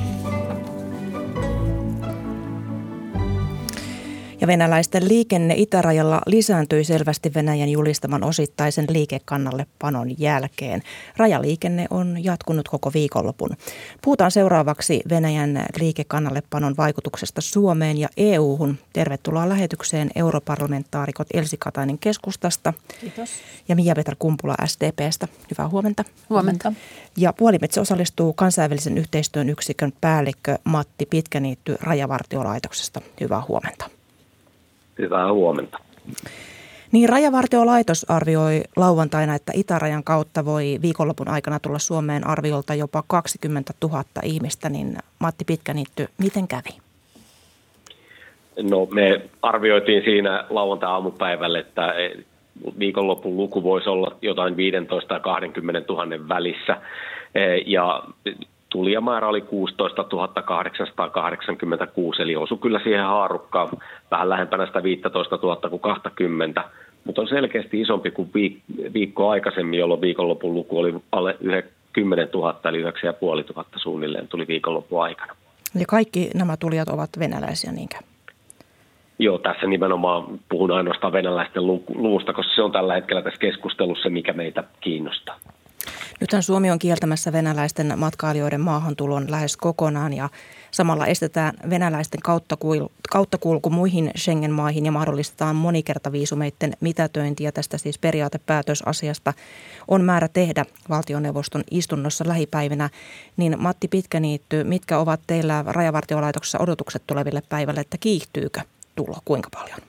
Ja venäläisten liikenne itärajalla lisääntyi selvästi Venäjän julistaman osittaisen liikekannallepanon jälkeen. Rajaliikenne on jatkunut koko viikonlopun. Puhutaan seuraavaksi Venäjän liikekannallepanon vaikutuksesta Suomeen ja E U-hun. Tervetuloa lähetykseen europarlamentaarikot Elsi Katainen keskustasta. Kiitos. Ja Mia-Petra Kumpula S D P:stä. Hyvää huomenta. Huomenta. Ja puolimitse osallistuu kansainvälisen yhteistyön yksikön päällikkö Matti Pitkäniitty Rajavartiolaitoksesta. Hyvää huomenta. Hyvää huomenta. Niin, Rajavartiolaitos arvioi lauantaina, että itärajan kautta voi viikonlopun aikana tulla Suomeen arviolta jopa kaksikymmentätuhatta ihmistä. Niin Matti Pitkäniitty, miten kävi? No, me arvioitiin siinä lauantai-aamupäivälle, että viikonlopun luku voisi olla jotain viisitoista ja kaksikymmentätuhatta välissä. Ja tulijamäärä oli kuusitoistatuhatta kahdeksansataakahdeksankymmentäkuusi, eli osui kyllä siihen haarukkaan vähän lähempänä sitä viisitoistatuhatta kuin kaksikymmentä, mutta on selkeästi isompi kuin viik- viikko aikaisemmin, jolloin viikonlopun luku oli alle kymmenentuhatta, eli yhdeksän tuhatta viisisataa suunnilleen tuli viikonlopun aikana. Ja kaikki nämä tulijat ovat venäläisiä, niinkään? Joo, tässä nimenomaan puhun ainoastaan venäläisten luvusta, koska se on tällä hetkellä tässä keskustelussa, mikä meitä kiinnostaa. Nythän Suomi on kieltämässä venäläisten matkailijoiden maahantulon lähes kokonaan ja samalla estetään venäläisten kauttakulku muihin Schengen-maihin ja mahdollistetaan monikertaviisumeiden mitätöinti. Ja tästä siis periaatepäätösasiasta on määrä tehdä valtioneuvoston istunnossa lähipäivinä. Niin Matti Pitkäniitty, mitkä ovat teillä Rajavartiolaitoksessa odotukset tuleville päivälle, että kiihtyykö tulo, kuinka paljon?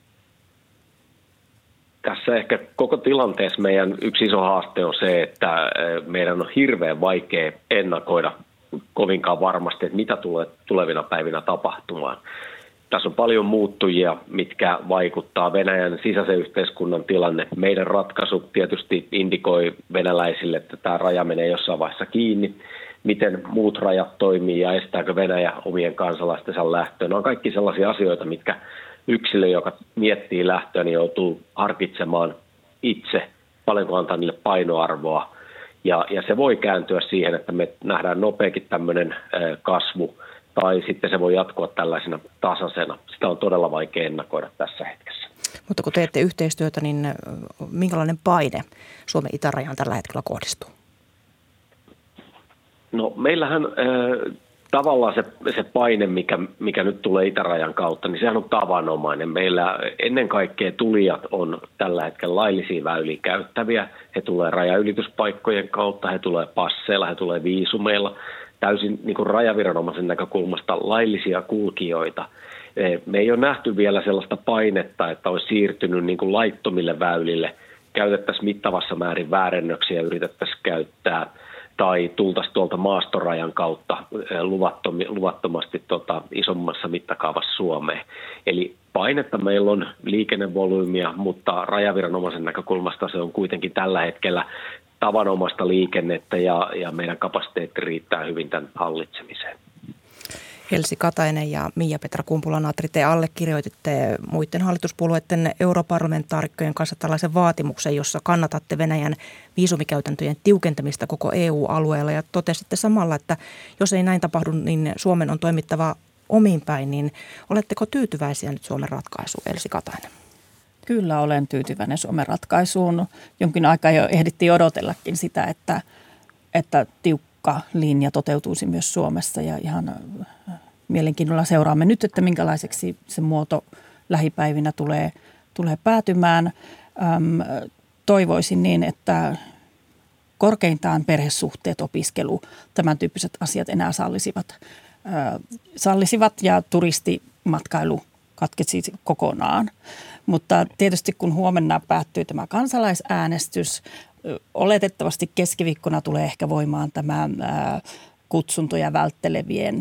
Tässä ehkä koko tilanteessa meidän yksi iso haaste on se, että meidän on hirveän vaikea ennakoida kovinkaan varmasti, että mitä tulee tulevina päivinä tapahtumaan. Tässä on paljon muuttujia, mitkä vaikuttaa Venäjän sisäisen yhteiskunnan tilanne. Meidän ratkaisu tietysti indikoi venäläisille, että tämä raja menee jossain vaiheessa kiinni. Miten muut rajat toimii ja estääkö Venäjä omien kansalaistensa lähtöön. Ne on kaikki sellaisia asioita, mitkä yksilö, joka miettii lähtöä, niin joutuu harkitsemaan itse, paljonko antaa niille painoarvoa. Ja, ja se voi kääntyä siihen, että me nähdään nopeakin tämmöinen kasvu, tai sitten se voi jatkua tällaisena tasaisena. Sitä on todella vaikea ennakoida tässä hetkessä. Mutta kun teette yhteistyötä, niin minkälainen paine Suomen itärajaan tällä hetkellä kohdistuu? No meillähän äh, tavallaan se, se paine, mikä, mikä nyt tulee itärajan kautta, niin sehän on tavanomainen. Meillä ennen kaikkea tulijat on tällä hetkellä laillisia väyliä käyttäviä. He tulee rajaylityspaikkojen kautta, he tulee passeilla, he tulee viisumeilla. Täysin niin kuin rajaviranomaisen näkökulmasta laillisia kulkijoita. Me ei ole nähty vielä sellaista painetta, että olisi siirtynyt niin kuin laittomille väylille. Käytettäisiin mittavassa määrin väärennöksiä, yritettäisiin käyttää tai tultaisiin tuolta maastorajan kautta luvattomasti tota, isommassa mittakaavassa Suomeen. Eli painetta meillä on liikennevolyymia, mutta rajaviranomaisen näkökulmasta se on kuitenkin tällä hetkellä tavanomaista liikennettä ja, ja meidän kapasiteetti riittää hyvin tämän hallitsemiseen. Elsi Katainen ja Miia-Petra Kumpula-Natri, te allekirjoititte muiden hallituspuolueiden europarlamentaarikkojen kanssa tällaisen vaatimuksen, jossa kannatatte Venäjän viisumikäytäntöjen tiukentamista koko E U-alueella ja totesitte samalla, että jos ei näin tapahdu, niin Suomen on toimittava omin päin, niin oletteko tyytyväisiä nyt Suomen ratkaisuun, Elsi Katainen? Kyllä olen tyytyväinen Suomen ratkaisuun. Jonkin aikaa jo ehdittiin odotellakin sitä, että, että tiukka linja toteutuisi myös Suomessa ja ihan mielenkiinnolla seuraamme nyt, että minkälaiseksi se muoto lähipäivinä tulee, tulee päätymään. Öm, toivoisin niin, että korkeintaan perhesuhteet, opiskelu, tämän tyyppiset asiat enää sallisivat, ö, sallisivat ja turistimatkailu katkesi kokonaan. Mutta tietysti kun huomenna päättyy tämä kansalaisäänestys, oletettavasti keskiviikkona tulee ehkä voimaan tämä ää, kutsuntoja välttelevien,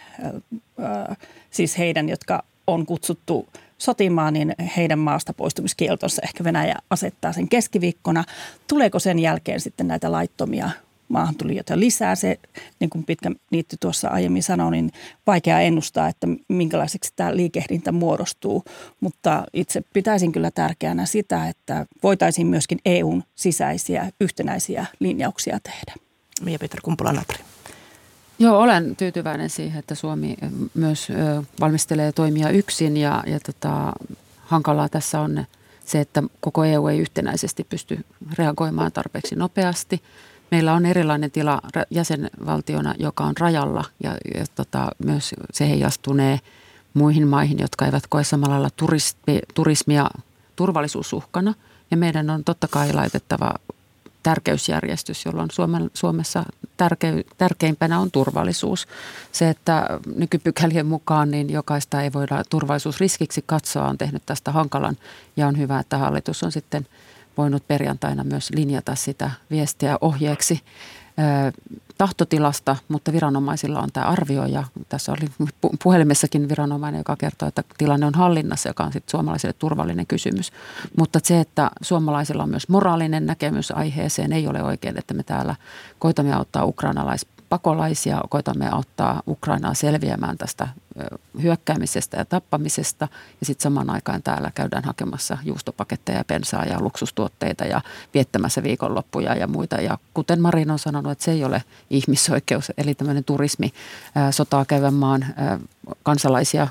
ää, siis heidän, jotka on kutsuttu sotimaan, niin heidän maasta poistumiskieltonsa ehkä Venäjä asettaa sen keskiviikkona. Tuleeko sen jälkeen sitten näitä laittomia maahantulijoita lisää? Se, niin kuin Pitkäniitty tuossa aiemmin sanoi, niin vaikea ennustaa, että minkälaiseksi tämä liikehdintä muodostuu. Mutta itse pitäisin kyllä tärkeänä sitä, että voitaisiin myöskin E U:n sisäisiä yhtenäisiä linjauksia tehdä. Miia-Petra Kumpula-Natri. Joo, olen tyytyväinen siihen, että Suomi myös valmistelee toimia yksin ja, ja tota, hankalaa tässä on se, että koko E U ei yhtenäisesti pysty reagoimaan tarpeeksi nopeasti. Meillä on erilainen tila jäsenvaltiona, joka on rajalla ja, ja tota, myös se heijastunee muihin maihin, jotka eivät koe samalla lailla turismi, turismia turvallisuusuhkana. Ja meidän on totta kai laitettava tärkeysjärjestys, jolloin Suomen, Suomessa tärke, tärkeimpänä on turvallisuus. Se, että nykypykälien mukaan niin jokaista ei voida turvallisuusriskiksi katsoa, on tehnyt tästä hankalan ja on hyvä, että hallitus on sitten voinut perjantaina myös linjata sitä viestiä ohjeeksi tahtotilasta, mutta viranomaisilla on tämä arvio ja tässä oli puhelimessakin viranomainen, joka kertoo, että tilanne on hallinnassa, joka on sitten suomalaisille turvallinen kysymys. Mutta se, että suomalaisilla on myös moraalinen näkemys aiheeseen, ei ole oikein, että me täällä koitamme auttaa ukrainalaispakolaisia, koitamme auttaa Ukrainaa selviämään tästä hyökkäämisestä ja tappamisesta ja sitten samaan aikaan täällä käydään hakemassa juustopaketteja, bensaa ja luksustuotteita ja viettämässä viikonloppuja ja muita. Ja kuten Marin on sanonut, että se ei ole ihmisoikeus, eli tämmöinen turismi, sotaa käyvän maan kansalaisia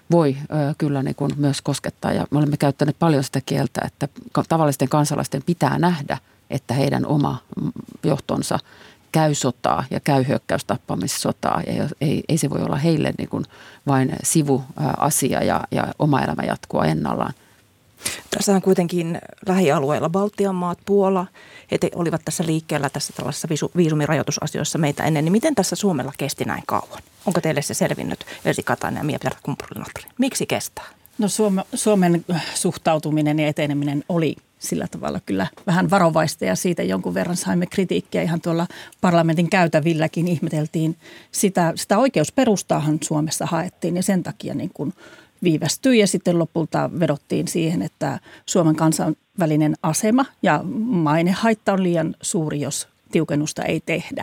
voi ö, kyllä niin kuin myös koskettaa. Ja me olemme käyttäneet paljon sitä kieltä, että tavallisten kansalaisten pitää nähdä, että heidän oma johtonsa käy sotaa ja käy hyökkäystappamissotaa. Ja ei, ei se voi olla heille niin kuin vain sivuasia ja, ja oma elämä jatkuu ennallaan. Tässä on kuitenkin lähialueilla Baltian maat, Puola, he te, olivat tässä liikkeellä tässä tällaisessa visu, viisumirajoitusasioissa meitä ennen. Niin miten tässä Suomella kesti näin kauan? Onko teille se selvinnyt, Elsi Katainen ja Mia Kumpula-Natri? Miksi kestää? No Suome, Suomen suhtautuminen ja eteneminen oli sillä tavalla kyllä vähän varovaista ja siitä jonkun verran saimme kritiikkiä ihan tuolla parlamentin käytävilläkin. Ihmeteltiin sitä, sitä oikeusperustaahan Suomessa haettiin ja sen takia niin kuin viivästyi ja sitten lopulta vedottiin siihen, että Suomen kansainvälinen asema ja mainehaitta on liian suuri, jos tiukennusta ei tehdä.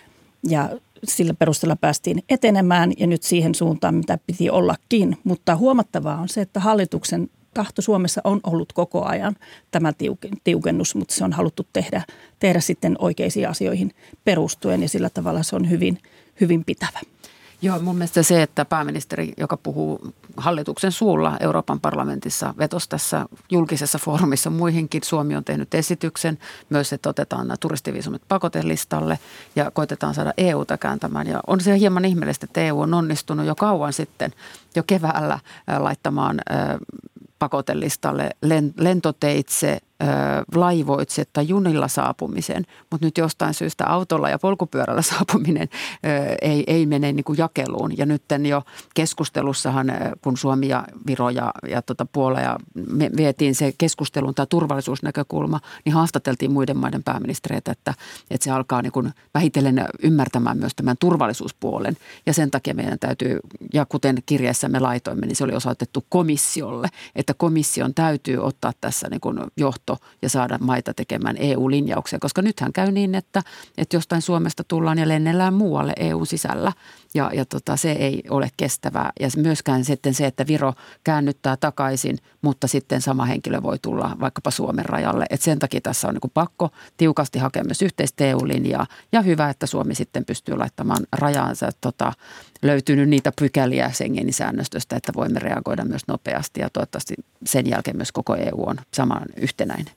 Ja sillä perusteella päästiin etenemään ja nyt siihen suuntaan, mitä piti ollakin. Mutta huomattavaa on se, että hallituksen tahto Suomessa on ollut koko ajan tämä tiukennus, mutta se on haluttu tehdä, tehdä sitten oikeisiin asioihin perustuen ja sillä tavalla se on hyvin, hyvin pitävä. Joo, mun mielestä se, että pääministeri, joka puhuu hallituksen suulla Euroopan parlamentissa, vetosi tässä julkisessa foorumissa muihinkin. Suomi on tehnyt esityksen myös, että otetaan nämä turistiviisumit pakotelistalle ja koitetaan saada E U:ta kääntämään. Ja on se hieman ihmeellistä, että E U on onnistunut jo kauan sitten, jo keväällä laittamaan pakotelistalle lentoteitse, laivoitse tai junilla saapumisen, mutta nyt jostain syystä autolla ja polkupyörällä saapuminen ei, ei mene niin kuin jakeluun. Ja nyt jo keskustelussahan, kun Suomi ja Viro ja, ja tuota Puola ja me vietiin se keskustelun tai turvallisuusnäkökulma, niin haastateltiin muiden maiden pääministereitä, että, että se alkaa niin kuin vähitellen ymmärtämään myös tämän turvallisuuspuolen. Ja sen takia meidän täytyy, ja kuten kirjeessä me laitoimme, niin se oli osoitettu komissiolle, että komission täytyy ottaa tässä niin kuin johto ja saada maita tekemään E U-linjauksia, koska nythän käy niin, että, että jostain Suomesta tullaan ja lennellään muualle E U:n sisällä ja, ja tota, se ei ole kestävää. Ja myöskään sitten se, että Viro käännyttää takaisin, mutta sitten sama henkilö voi tulla vaikkapa Suomen rajalle. Et sen takia tässä on niin kuin pakko tiukasti hakea myös yhteistä E U-linjaa ja hyvä, että Suomi sitten pystyy laittamaan rajaansa. Tota, löytynyt niitä pykäliä Schengenin säännöstöstä, että voimme reagoida myös nopeasti ja toivottavasti sen jälkeen myös koko E U on saman yhtenäinen.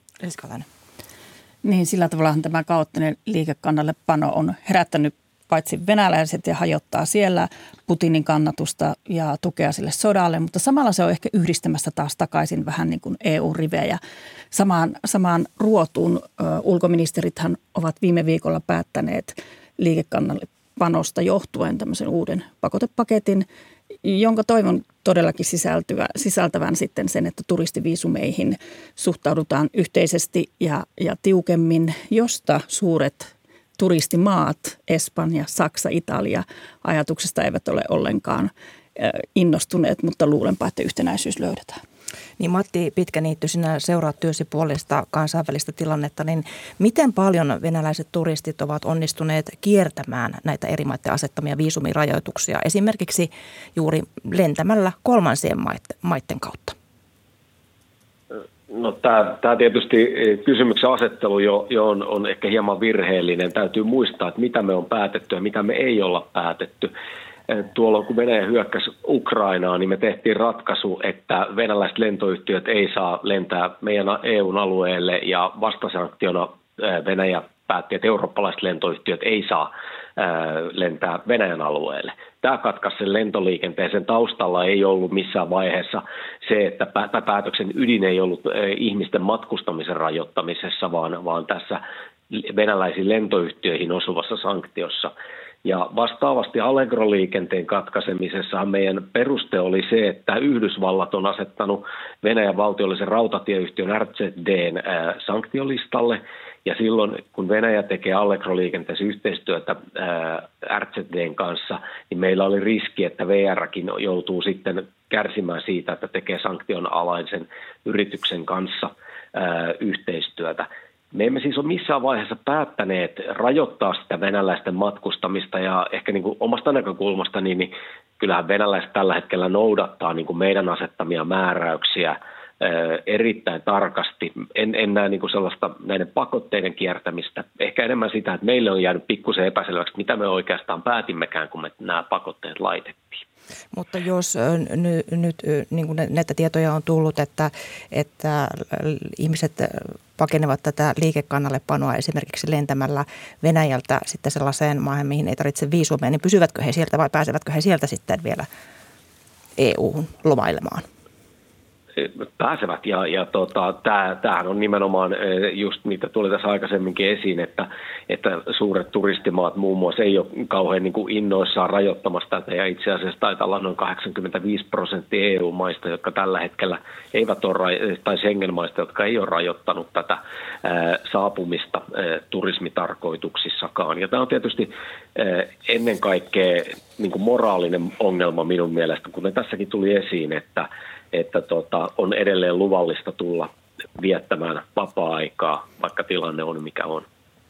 Niin, sillä tavallahan tämä kaoottinen liikekannallepano on herättänyt paitsi venäläiset ja hajottaa siellä Putinin kannatusta ja tukea sille sodalle, mutta samalla se on ehkä yhdistämässä taas takaisin vähän niin kuin E U-rivejä. Samaan, samaan ruotuun ö, ulkoministerithän ovat viime viikolla päättäneet liikekannallepanosta johtuen tämmöisen uuden pakotepaketin, jonka toivon todellakin sisältyvä, sisältävän sitten sen, että turistiviisumeihin suhtaudutaan yhteisesti ja, ja tiukemmin, josta suuret turistimaat, Espanja, Saksa, Italia, ajatuksesta eivät ole ollenkaan innostuneet, mutta luulenpa, että yhtenäisyys löydetään. Niin Matti Pitkäniitty, sinä seuraat työsi puolesta kansainvälistä tilannetta, niin miten paljon venäläiset turistit ovat onnistuneet kiertämään näitä eri maiden asettamia viisumirajoituksia, esimerkiksi juuri lentämällä kolmansien maiden kautta? No tämä, tämä tietysti kysymyksen asettelu jo, jo on, on ehkä hieman virheellinen. Täytyy muistaa, että mitä me on päätetty ja mitä me ei olla päätetty. Tuolla kun Venäjä hyökkäsi Ukrainaan, niin me tehtiin ratkaisu, että venäläiset lentoyhtiöt ei saa lentää meidän E U:n alueelle ja vastasanktiona Venäjä päätti, että eurooppalaiset lentoyhtiöt ei saa lentää Venäjän alueelle. Tämä katkaisi sen lentoliikenteen. Sen taustalla ei ollut missään vaiheessa se, että päätöksen ydin ei ollut ihmisten matkustamisen rajoittamisessa, vaan, vaan tässä venäläisiin lentoyhtiöihin osuvassa sanktiossa. Ja vastaavasti Allegro-liikenteen katkaisemisessahan meidän peruste oli se, että Yhdysvallat on asettanut Venäjän valtiollisen rautatieyhtiön R Z D:n sanktiolistalle. Ja silloin, kun Venäjä tekee Allegro-liikenteessä yhteistyötä R Z D:n kanssa, niin meillä oli riski, että V R:kin joutuu sitten kärsimään siitä, että tekee sanktion alaisen yrityksen kanssa yhteistyötä. Me emme siis ole missään vaiheessa päättäneet rajoittaa sitä venäläisten matkustamista ja ehkä niin kuin omasta näkökulmasta, niin, niin kyllähän venäläiset tällä hetkellä noudattaa niin kuin meidän asettamia määräyksiä ää, erittäin tarkasti. En, en näe niin kuin sellaista näiden pakotteiden kiertämistä, ehkä enemmän sitä, että meille on jäänyt pikkusen epäselväksi, mitä me oikeastaan päätimmekään, kun me nämä pakotteet laitettiin. Mutta jos nyt, nyt niin kuin näitä tietoja on tullut, että, että ihmiset pakenevat tätä liikekannallepanoa esimerkiksi lentämällä Venäjältä sitten sellaiseen maahan, mihin ei tarvitse viisumia, niin pysyvätkö he sieltä vai pääsevätkö he sieltä sitten vielä E U:hun lomailemaan? Pääsevät ja, ja tota, tämähän on nimenomaan just mitä tuli tässä aikaisemminkin esiin, että, että suuret turistimaat muun muassa ei ole kauhean niin kuin innoissaan rajoittamassa tätä ja itse asiassa taitaa olla noin kahdeksankymmentäviisi prosenttia E U-maista, jotka tällä hetkellä eivät ole, tai Schengen-maista, jotka ei ole rajoittanut tätä ää, saapumista ää, turismitarkoituksissakaan. Ja tämä on tietysti ää, ennen kaikkea niin kuin moraalinen ongelma minun mielestä, kuten tässäkin tuli esiin, että että tota, on edelleen luvallista tulla viettämään vapaa-aikaa, vaikka tilanne on mikä on.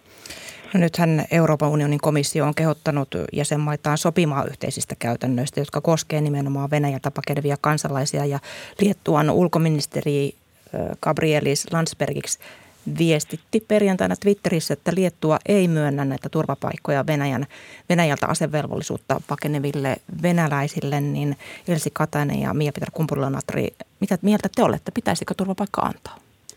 No nythän Euroopan unionin komissio on kehottanut jäsenmaitaan sopimaan yhteisistä käytännöistä, jotka koskee nimenomaan Venäjältä pakenevia kansalaisia. Ja Liettuan ulkoministeri Gabrielis Landsbergis viestitti perjantaina Twitterissä, että Liettua ei myönnä näitä turvapaikkoja Venäjän, Venäjältä asevelvollisuutta pakeneville venäläisille, niin Elsi Katainen ja Miia-Petra Kumpula-Natri, mitä mieltä te olette? Pitäisikö turvapaikka antaa?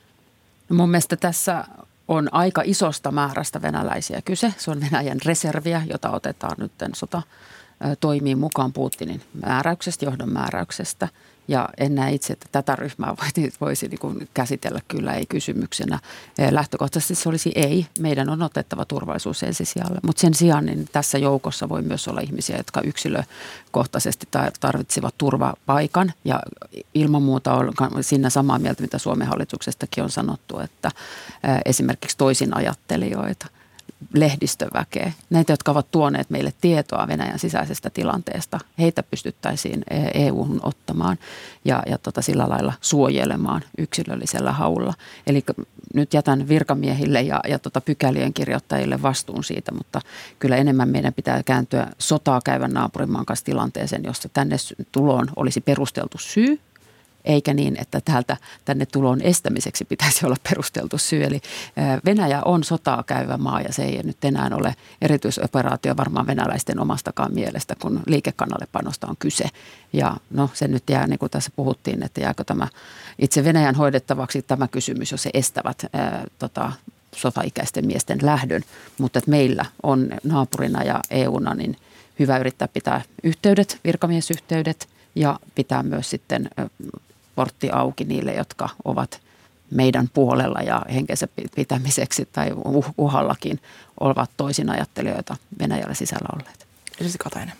No mun mielestä tässä on aika isosta määrästä venäläisiä kyse. Se on Venäjän reserviä, jota otetaan nyt sota toimii mukaan Putinin määräyksestä, johdon määräyksestä. Ja en näe itse, että tätä ryhmää voisi, voisi niin kuin käsitellä kyllä ei kysymyksenä. Lähtökohtaisesti se olisi ei. Meidän on otettava turvallisuus ensisijalle. Mutta sen sijaan niin tässä joukossa voi myös olla ihmisiä, jotka yksilökohtaisesti tarvitsevat turvapaikan. Ja ilman muuta on siinä samaa mieltä, mitä Suomen hallituksestakin on sanottu, että esimerkiksi toisin ajattelijoita, lehdistöväkeä, näitä, jotka ovat tuoneet meille tietoa Venäjän sisäisestä tilanteesta, heitä pystyttäisiin E U:hun ottamaan ja, ja tota, sillä lailla suojelemaan yksilöllisellä haulla. Eli nyt jätän virkamiehille ja, ja tota, pykälien kirjoittajille vastuun siitä, mutta kyllä enemmän meidän pitää kääntyä sotaa käyvän naapurimaan kanssa tilanteeseen, jossa tänne tuloon olisi perusteltu syy, eikä niin, että täältä tänne tulon estämiseksi pitäisi olla perusteltu syy. Eli Venäjä on sotaa käyvä maa ja se ei nyt enää ole erityisoperaatio varmaan venäläisten omastakaan mielestä, kun liikekannallepanosta on kyse. Ja no se nyt jää, niin kuin tässä puhuttiin, että jääkö tämä itse Venäjän hoidettavaksi tämä kysymys, jos he estävät ää, tota, sotaikäisten miesten lähdön. Mutta että meillä on naapurina ja E U:na niin hyvä yrittää pitää yhteydet, virkamiesyhteydet ja pitää myös sitten portti auki niille, jotka ovat meidän puolella ja henkensä pitämiseksi tai uhallakin ovat toisin ajattelijoita Venäjällä sisällä olleet. Elsi Katainen.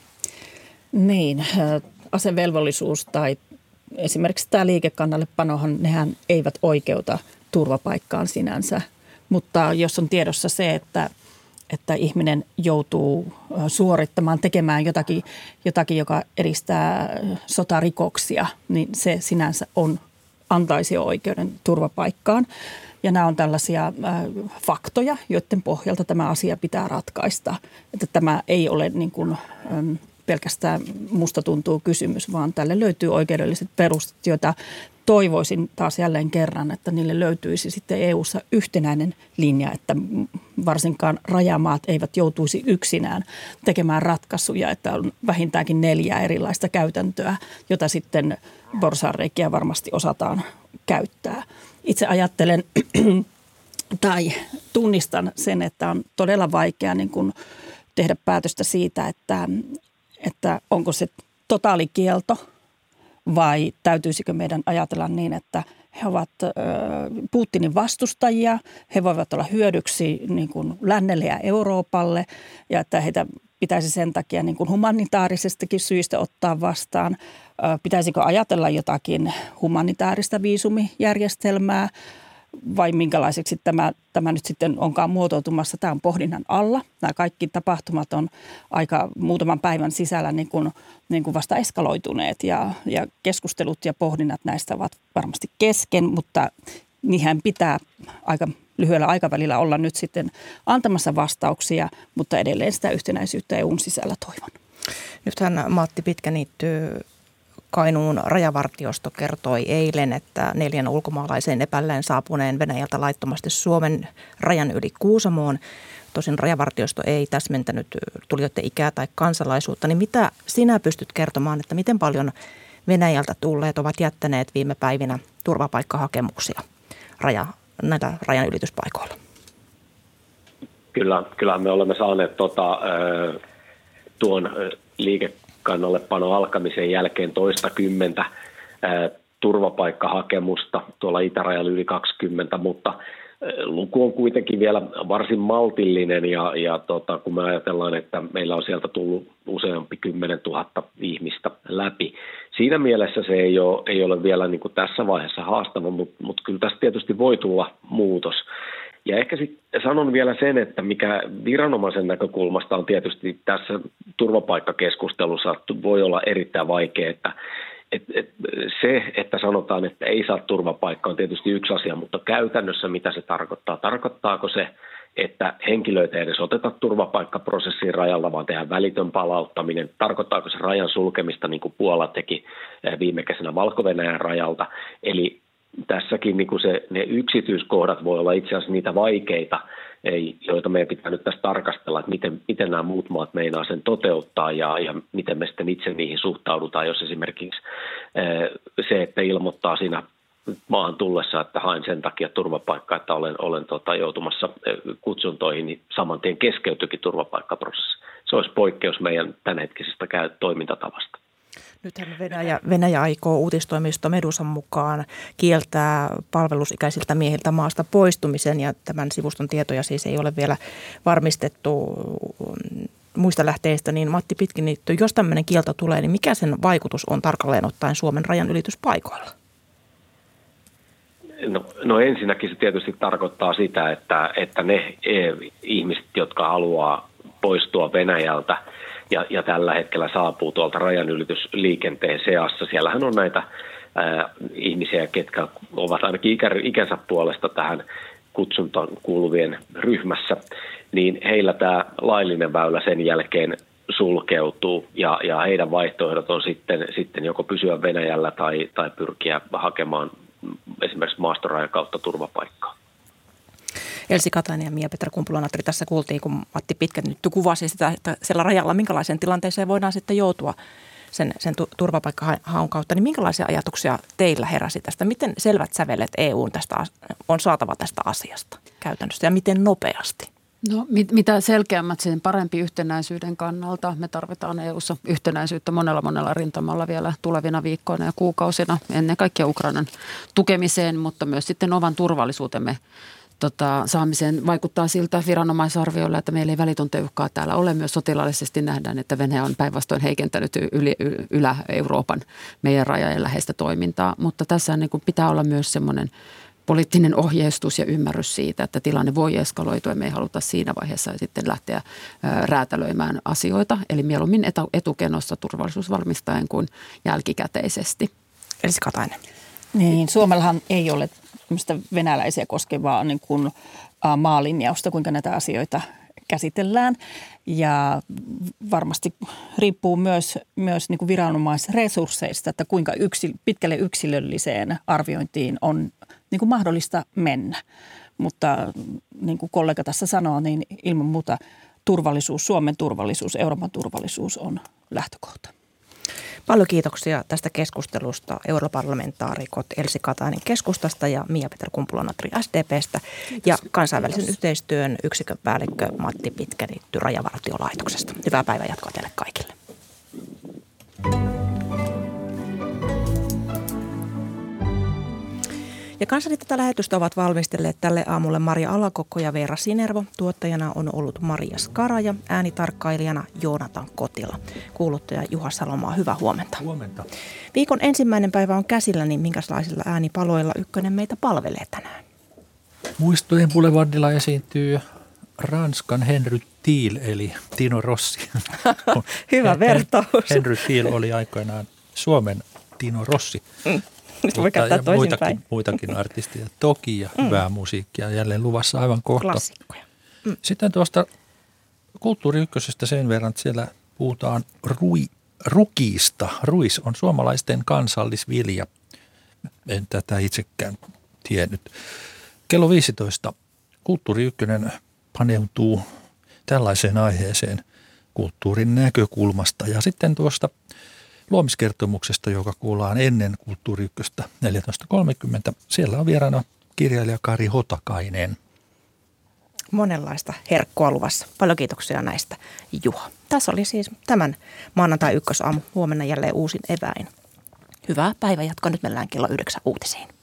Niin, asevelvollisuus tai esimerkiksi tämä liikekannallepanohan, nehän eivät oikeuta turvapaikkaan sinänsä, mutta jos on tiedossa se, että että ihminen joutuu suorittamaan, tekemään jotakin, jotakin, joka edistää sotarikoksia, niin se sinänsä on, antaisi jo oikeuden turvapaikkaan. Ja nämä on tällaisia äh, faktoja, joiden pohjalta tämä asia pitää ratkaista. Että tämä ei ole niin kuin, ähm, pelkästään musta tuntuu kysymys, vaan tälle löytyy oikeudelliset perustat, joita toivoisin taas jälleen kerran, että niille löytyisi sitten E U:ssa yhtenäinen linja, että varsinkaan rajamaat eivät joutuisi yksinään tekemään ratkaisuja, että on vähintäänkin neljä erilaista käytäntöä, jota sitten porsaanreikiä varmasti osataan käyttää. Itse ajattelen tai tunnistan sen, että on todella vaikea niin kuin tehdä päätöstä siitä, että, että onko se totaalikielto vai täytyisikö meidän ajatella niin, että he ovat Putinin vastustajia, he voivat olla hyödyksi niin kuin lännelle ja Euroopalle ja että heitä pitäisi sen takia niin kuin humanitaarisestakin syistä ottaa vastaan. Pitäisikö ajatella jotakin humanitaarista viisumijärjestelmää vai minkälaiseksi tämä, tämä nyt sitten onkaan muotoutumassa. Tämä on pohdinnan alla. Nämä kaikki tapahtumat on aika muutaman päivän sisällä niin kuin, niin kuin vasta eskaloituneet ja, ja keskustelut ja pohdinnat näistä ovat varmasti kesken, mutta niihin pitää aika lyhyellä aikavälillä olla nyt sitten antamassa vastauksia, mutta edelleen sitä yhtenäisyyttä E U:n sisällä toivon. Nythän Matti Pitkäniitty Kainuun rajavartiosto kertoi eilen, että neljän ulkomaalaisen epäilleen saapuneen Venäjältä laittomasti Suomen rajan yli Kuusamoon. Tosin rajavartiosto ei täsmentänyt tulijoiden ikää tai kansalaisuutta. Niin mitä sinä pystyt kertomaan, että miten paljon Venäjältä tulleet ovat jättäneet viime päivinä turvapaikkahakemuksia raja, näillä rajan ylityspaikoilla? Kyllä, kyllä me olemme saaneet tota, tuon liikekannallepano alkamisen jälkeen toista kymmentä turvapaikkahakemusta, tuolla itärajalla yli kaksikymmentä, mutta luku on kuitenkin vielä varsin maltillinen ja, ja tota, kun me ajatellaan, että meillä on sieltä tullut useampi kymmenen tuhatta ihmistä läpi. Siinä mielessä se ei ole, ei ole vielä niin kuin tässä vaiheessa haastava, mutta, mutta kyllä tässä tietysti voi tulla muutos. Ja ehkä sitten sanon vielä sen, että mikä viranomaisen näkökulmasta on tietysti tässä turvapaikkakeskustelussa voi olla erittäin vaikea, että et, et, se, että sanotaan, että ei saa turvapaikkaa on tietysti yksi asia, mutta käytännössä mitä se tarkoittaa? Tarkoittaako se, että henkilöitä ei edes oteta turvapaikkaprosessiin rajalla, vaan tehdään välitön palauttaminen? Tarkoittaako se rajan sulkemista, niin kuin Puola teki viime kesänä Valko-Venäjän rajalta? Eli tässäkin niin kuin se, ne yksityiskohdat voi olla itse asiassa niitä vaikeita, joita meidän pitää nyt tässä tarkastella, että miten, miten nämä muut maat meinaa sen toteuttaa ja, ja miten me sitten itse niihin suhtaudutaan, jos esimerkiksi se, että ilmoittaa siinä maahan tullessa, että haen sen takia turvapaikkaa, että olen, olen tota, joutumassa kutsuntoihin, niin saman tien keskeytyikin turvapaikkaprosessi. Se olisi poikkeus meidän tämänhetkisestä toimintatavasta. Nythän Venäjä, Venäjä aikoo uutistoimisto Medusan mukaan kieltää palvelusikäisiltä miehiltä maasta poistumisen ja tämän sivuston tietoja siis ei ole vielä varmistettu muista lähteistä. Niin Matti Pitkinniitty, jos tämmöinen kielto tulee, niin mikä sen vaikutus on tarkalleen ottaen Suomen rajan ylityspaikoilla? No, no ensinnäkin se tietysti tarkoittaa sitä, että, että ne ihmiset, jotka haluaa poistua Venäjältä, Ja, ja tällä hetkellä saapuu tuolta rajanylitysliikenteen seassa. Siellähän on näitä ää, ihmisiä, ketkä ovat ainakin ikä, ikänsä puolesta tähän kutsuntaan kuuluvien ryhmässä, niin heillä tämä laillinen väylä sen jälkeen sulkeutuu ja, ja heidän vaihtoehdot on sitten, sitten joko pysyä Venäjällä tai, tai pyrkiä hakemaan esimerkiksi maastorajan kautta turvapaikkaa. Elsi Katainen ja Miapetra Kumpula-Natri tässä kuultiin, kun Matti Pitkinniitty kuvasi sitä, että siellä rajalla minkälaiseen tilanteeseen voidaan sitten joutua sen, sen turvapaikkahaun kautta. Niin minkälaisia ajatuksia teillä heräsi tästä? Miten selvät sävelet E U:n tästä on saatava tästä asiasta käytännössä ja miten nopeasti? No mit, mitä selkeämmät sen parempi yhtenäisyyden kannalta. Me tarvitaan E U:ssa yhtenäisyyttä monella monella rintamalla vielä tulevina viikkoina ja kuukausina ennen kaikkea Ukrainan tukemiseen, mutta myös sitten oman turvallisuutemme Tota, saamiseen vaikuttaa siltä viranomaisarvioilla, että meillä ei välitöntä uhkaa täällä ole. Myös sotilaallisesti nähdään, että Venäjä on päinvastoin heikentänyt yli, ylä-Euroopan meidän rajojen läheistä toimintaa. Mutta tässä niin kuin pitää olla myös semmoinen poliittinen ohjeistus ja ymmärrys siitä, että tilanne voi eskaloitua ja me ei haluta siinä vaiheessa sitten lähteä räätälöimään asioita. Eli mieluummin etukenossa turvallisuus valmistaen kuin jälkikäteisesti. Elsi Katainen. Niin, Suomellahan ei ole venäläisiä koskevaa niin kuin, ä, maalinjausta, kuinka näitä asioita käsitellään. Ja varmasti riippuu myös, myös niin kuin viranomaisresursseista, että kuinka yksi, pitkälle yksilölliseen arviointiin on niin kuin mahdollista mennä. Mutta niin kuin kollega tässä sanoo, niin ilman muuta turvallisuus, Suomen turvallisuus, Euroopan turvallisuus on lähtökohta. Paljon kiitoksia tästä keskustelusta europarlamentaarikot Elsi Katainen keskustasta ja Miapetra Kumpula-Natri S D P:stä ja kansainvälisen yhteistyön yksikön päällikkö Matti Pitkinniitty Rajavartiolaitoksesta. Hyvää päivänjatkoa teille kaikille. Ja kanssani tätä lähetystä ovat valmistelleet tälle aamulle Maria Alakokko ja Veera Sinervo. Tuottajana on ollut Maria Skara ja äänitarkkailijana Joonatan Kotila. Kuuluttaja Juha Salomaa, hyvää huomenta. Huomenta. Viikon ensimmäinen päivä on käsillä, niin minkälaisilla äänipaloilla Ykkönen meitä palvelee tänään? Muistojen Boulevardilla esiintyy Ranskan Henry Thiel eli Tino Rossi. Hyvä vertaus. Henry Thiel oli aikoinaan Suomen Tino Rossi. Mm. Nyt voi käyttää toisinpäin. Muitakin, muitakin artisteja toki ja mm. hyvää musiikkia jälleen luvassa aivan kohta. Klassikkoja. Mm. Sitten tuosta Kulttuuri Ykkösestä sen verran, että siellä puhutaan Rui rukiista. Ruis on suomalaisten kansallisvilja. En tätä itsekään tiennyt. Kello viisitoista Kulttuuri Ykkönen paneutuu tällaiseen aiheeseen kulttuurin näkökulmasta. Ja sitten tuosta luomiskertomuksesta, joka kuullaan ennen Kulttuuri Ykköstä neljätoista kolmekymmentä. Siellä on vieraana kirjailija Kari Hotakainen. Monenlaista herkkua luvassa. Paljon kiitoksia näistä, Juha. Tässä oli siis tämän maanantai ykkösaamu. Huomenna jälleen uusin eväin. Hyvää päivänjatkoa. Nyt mennään kello yhdeksän uutisiin.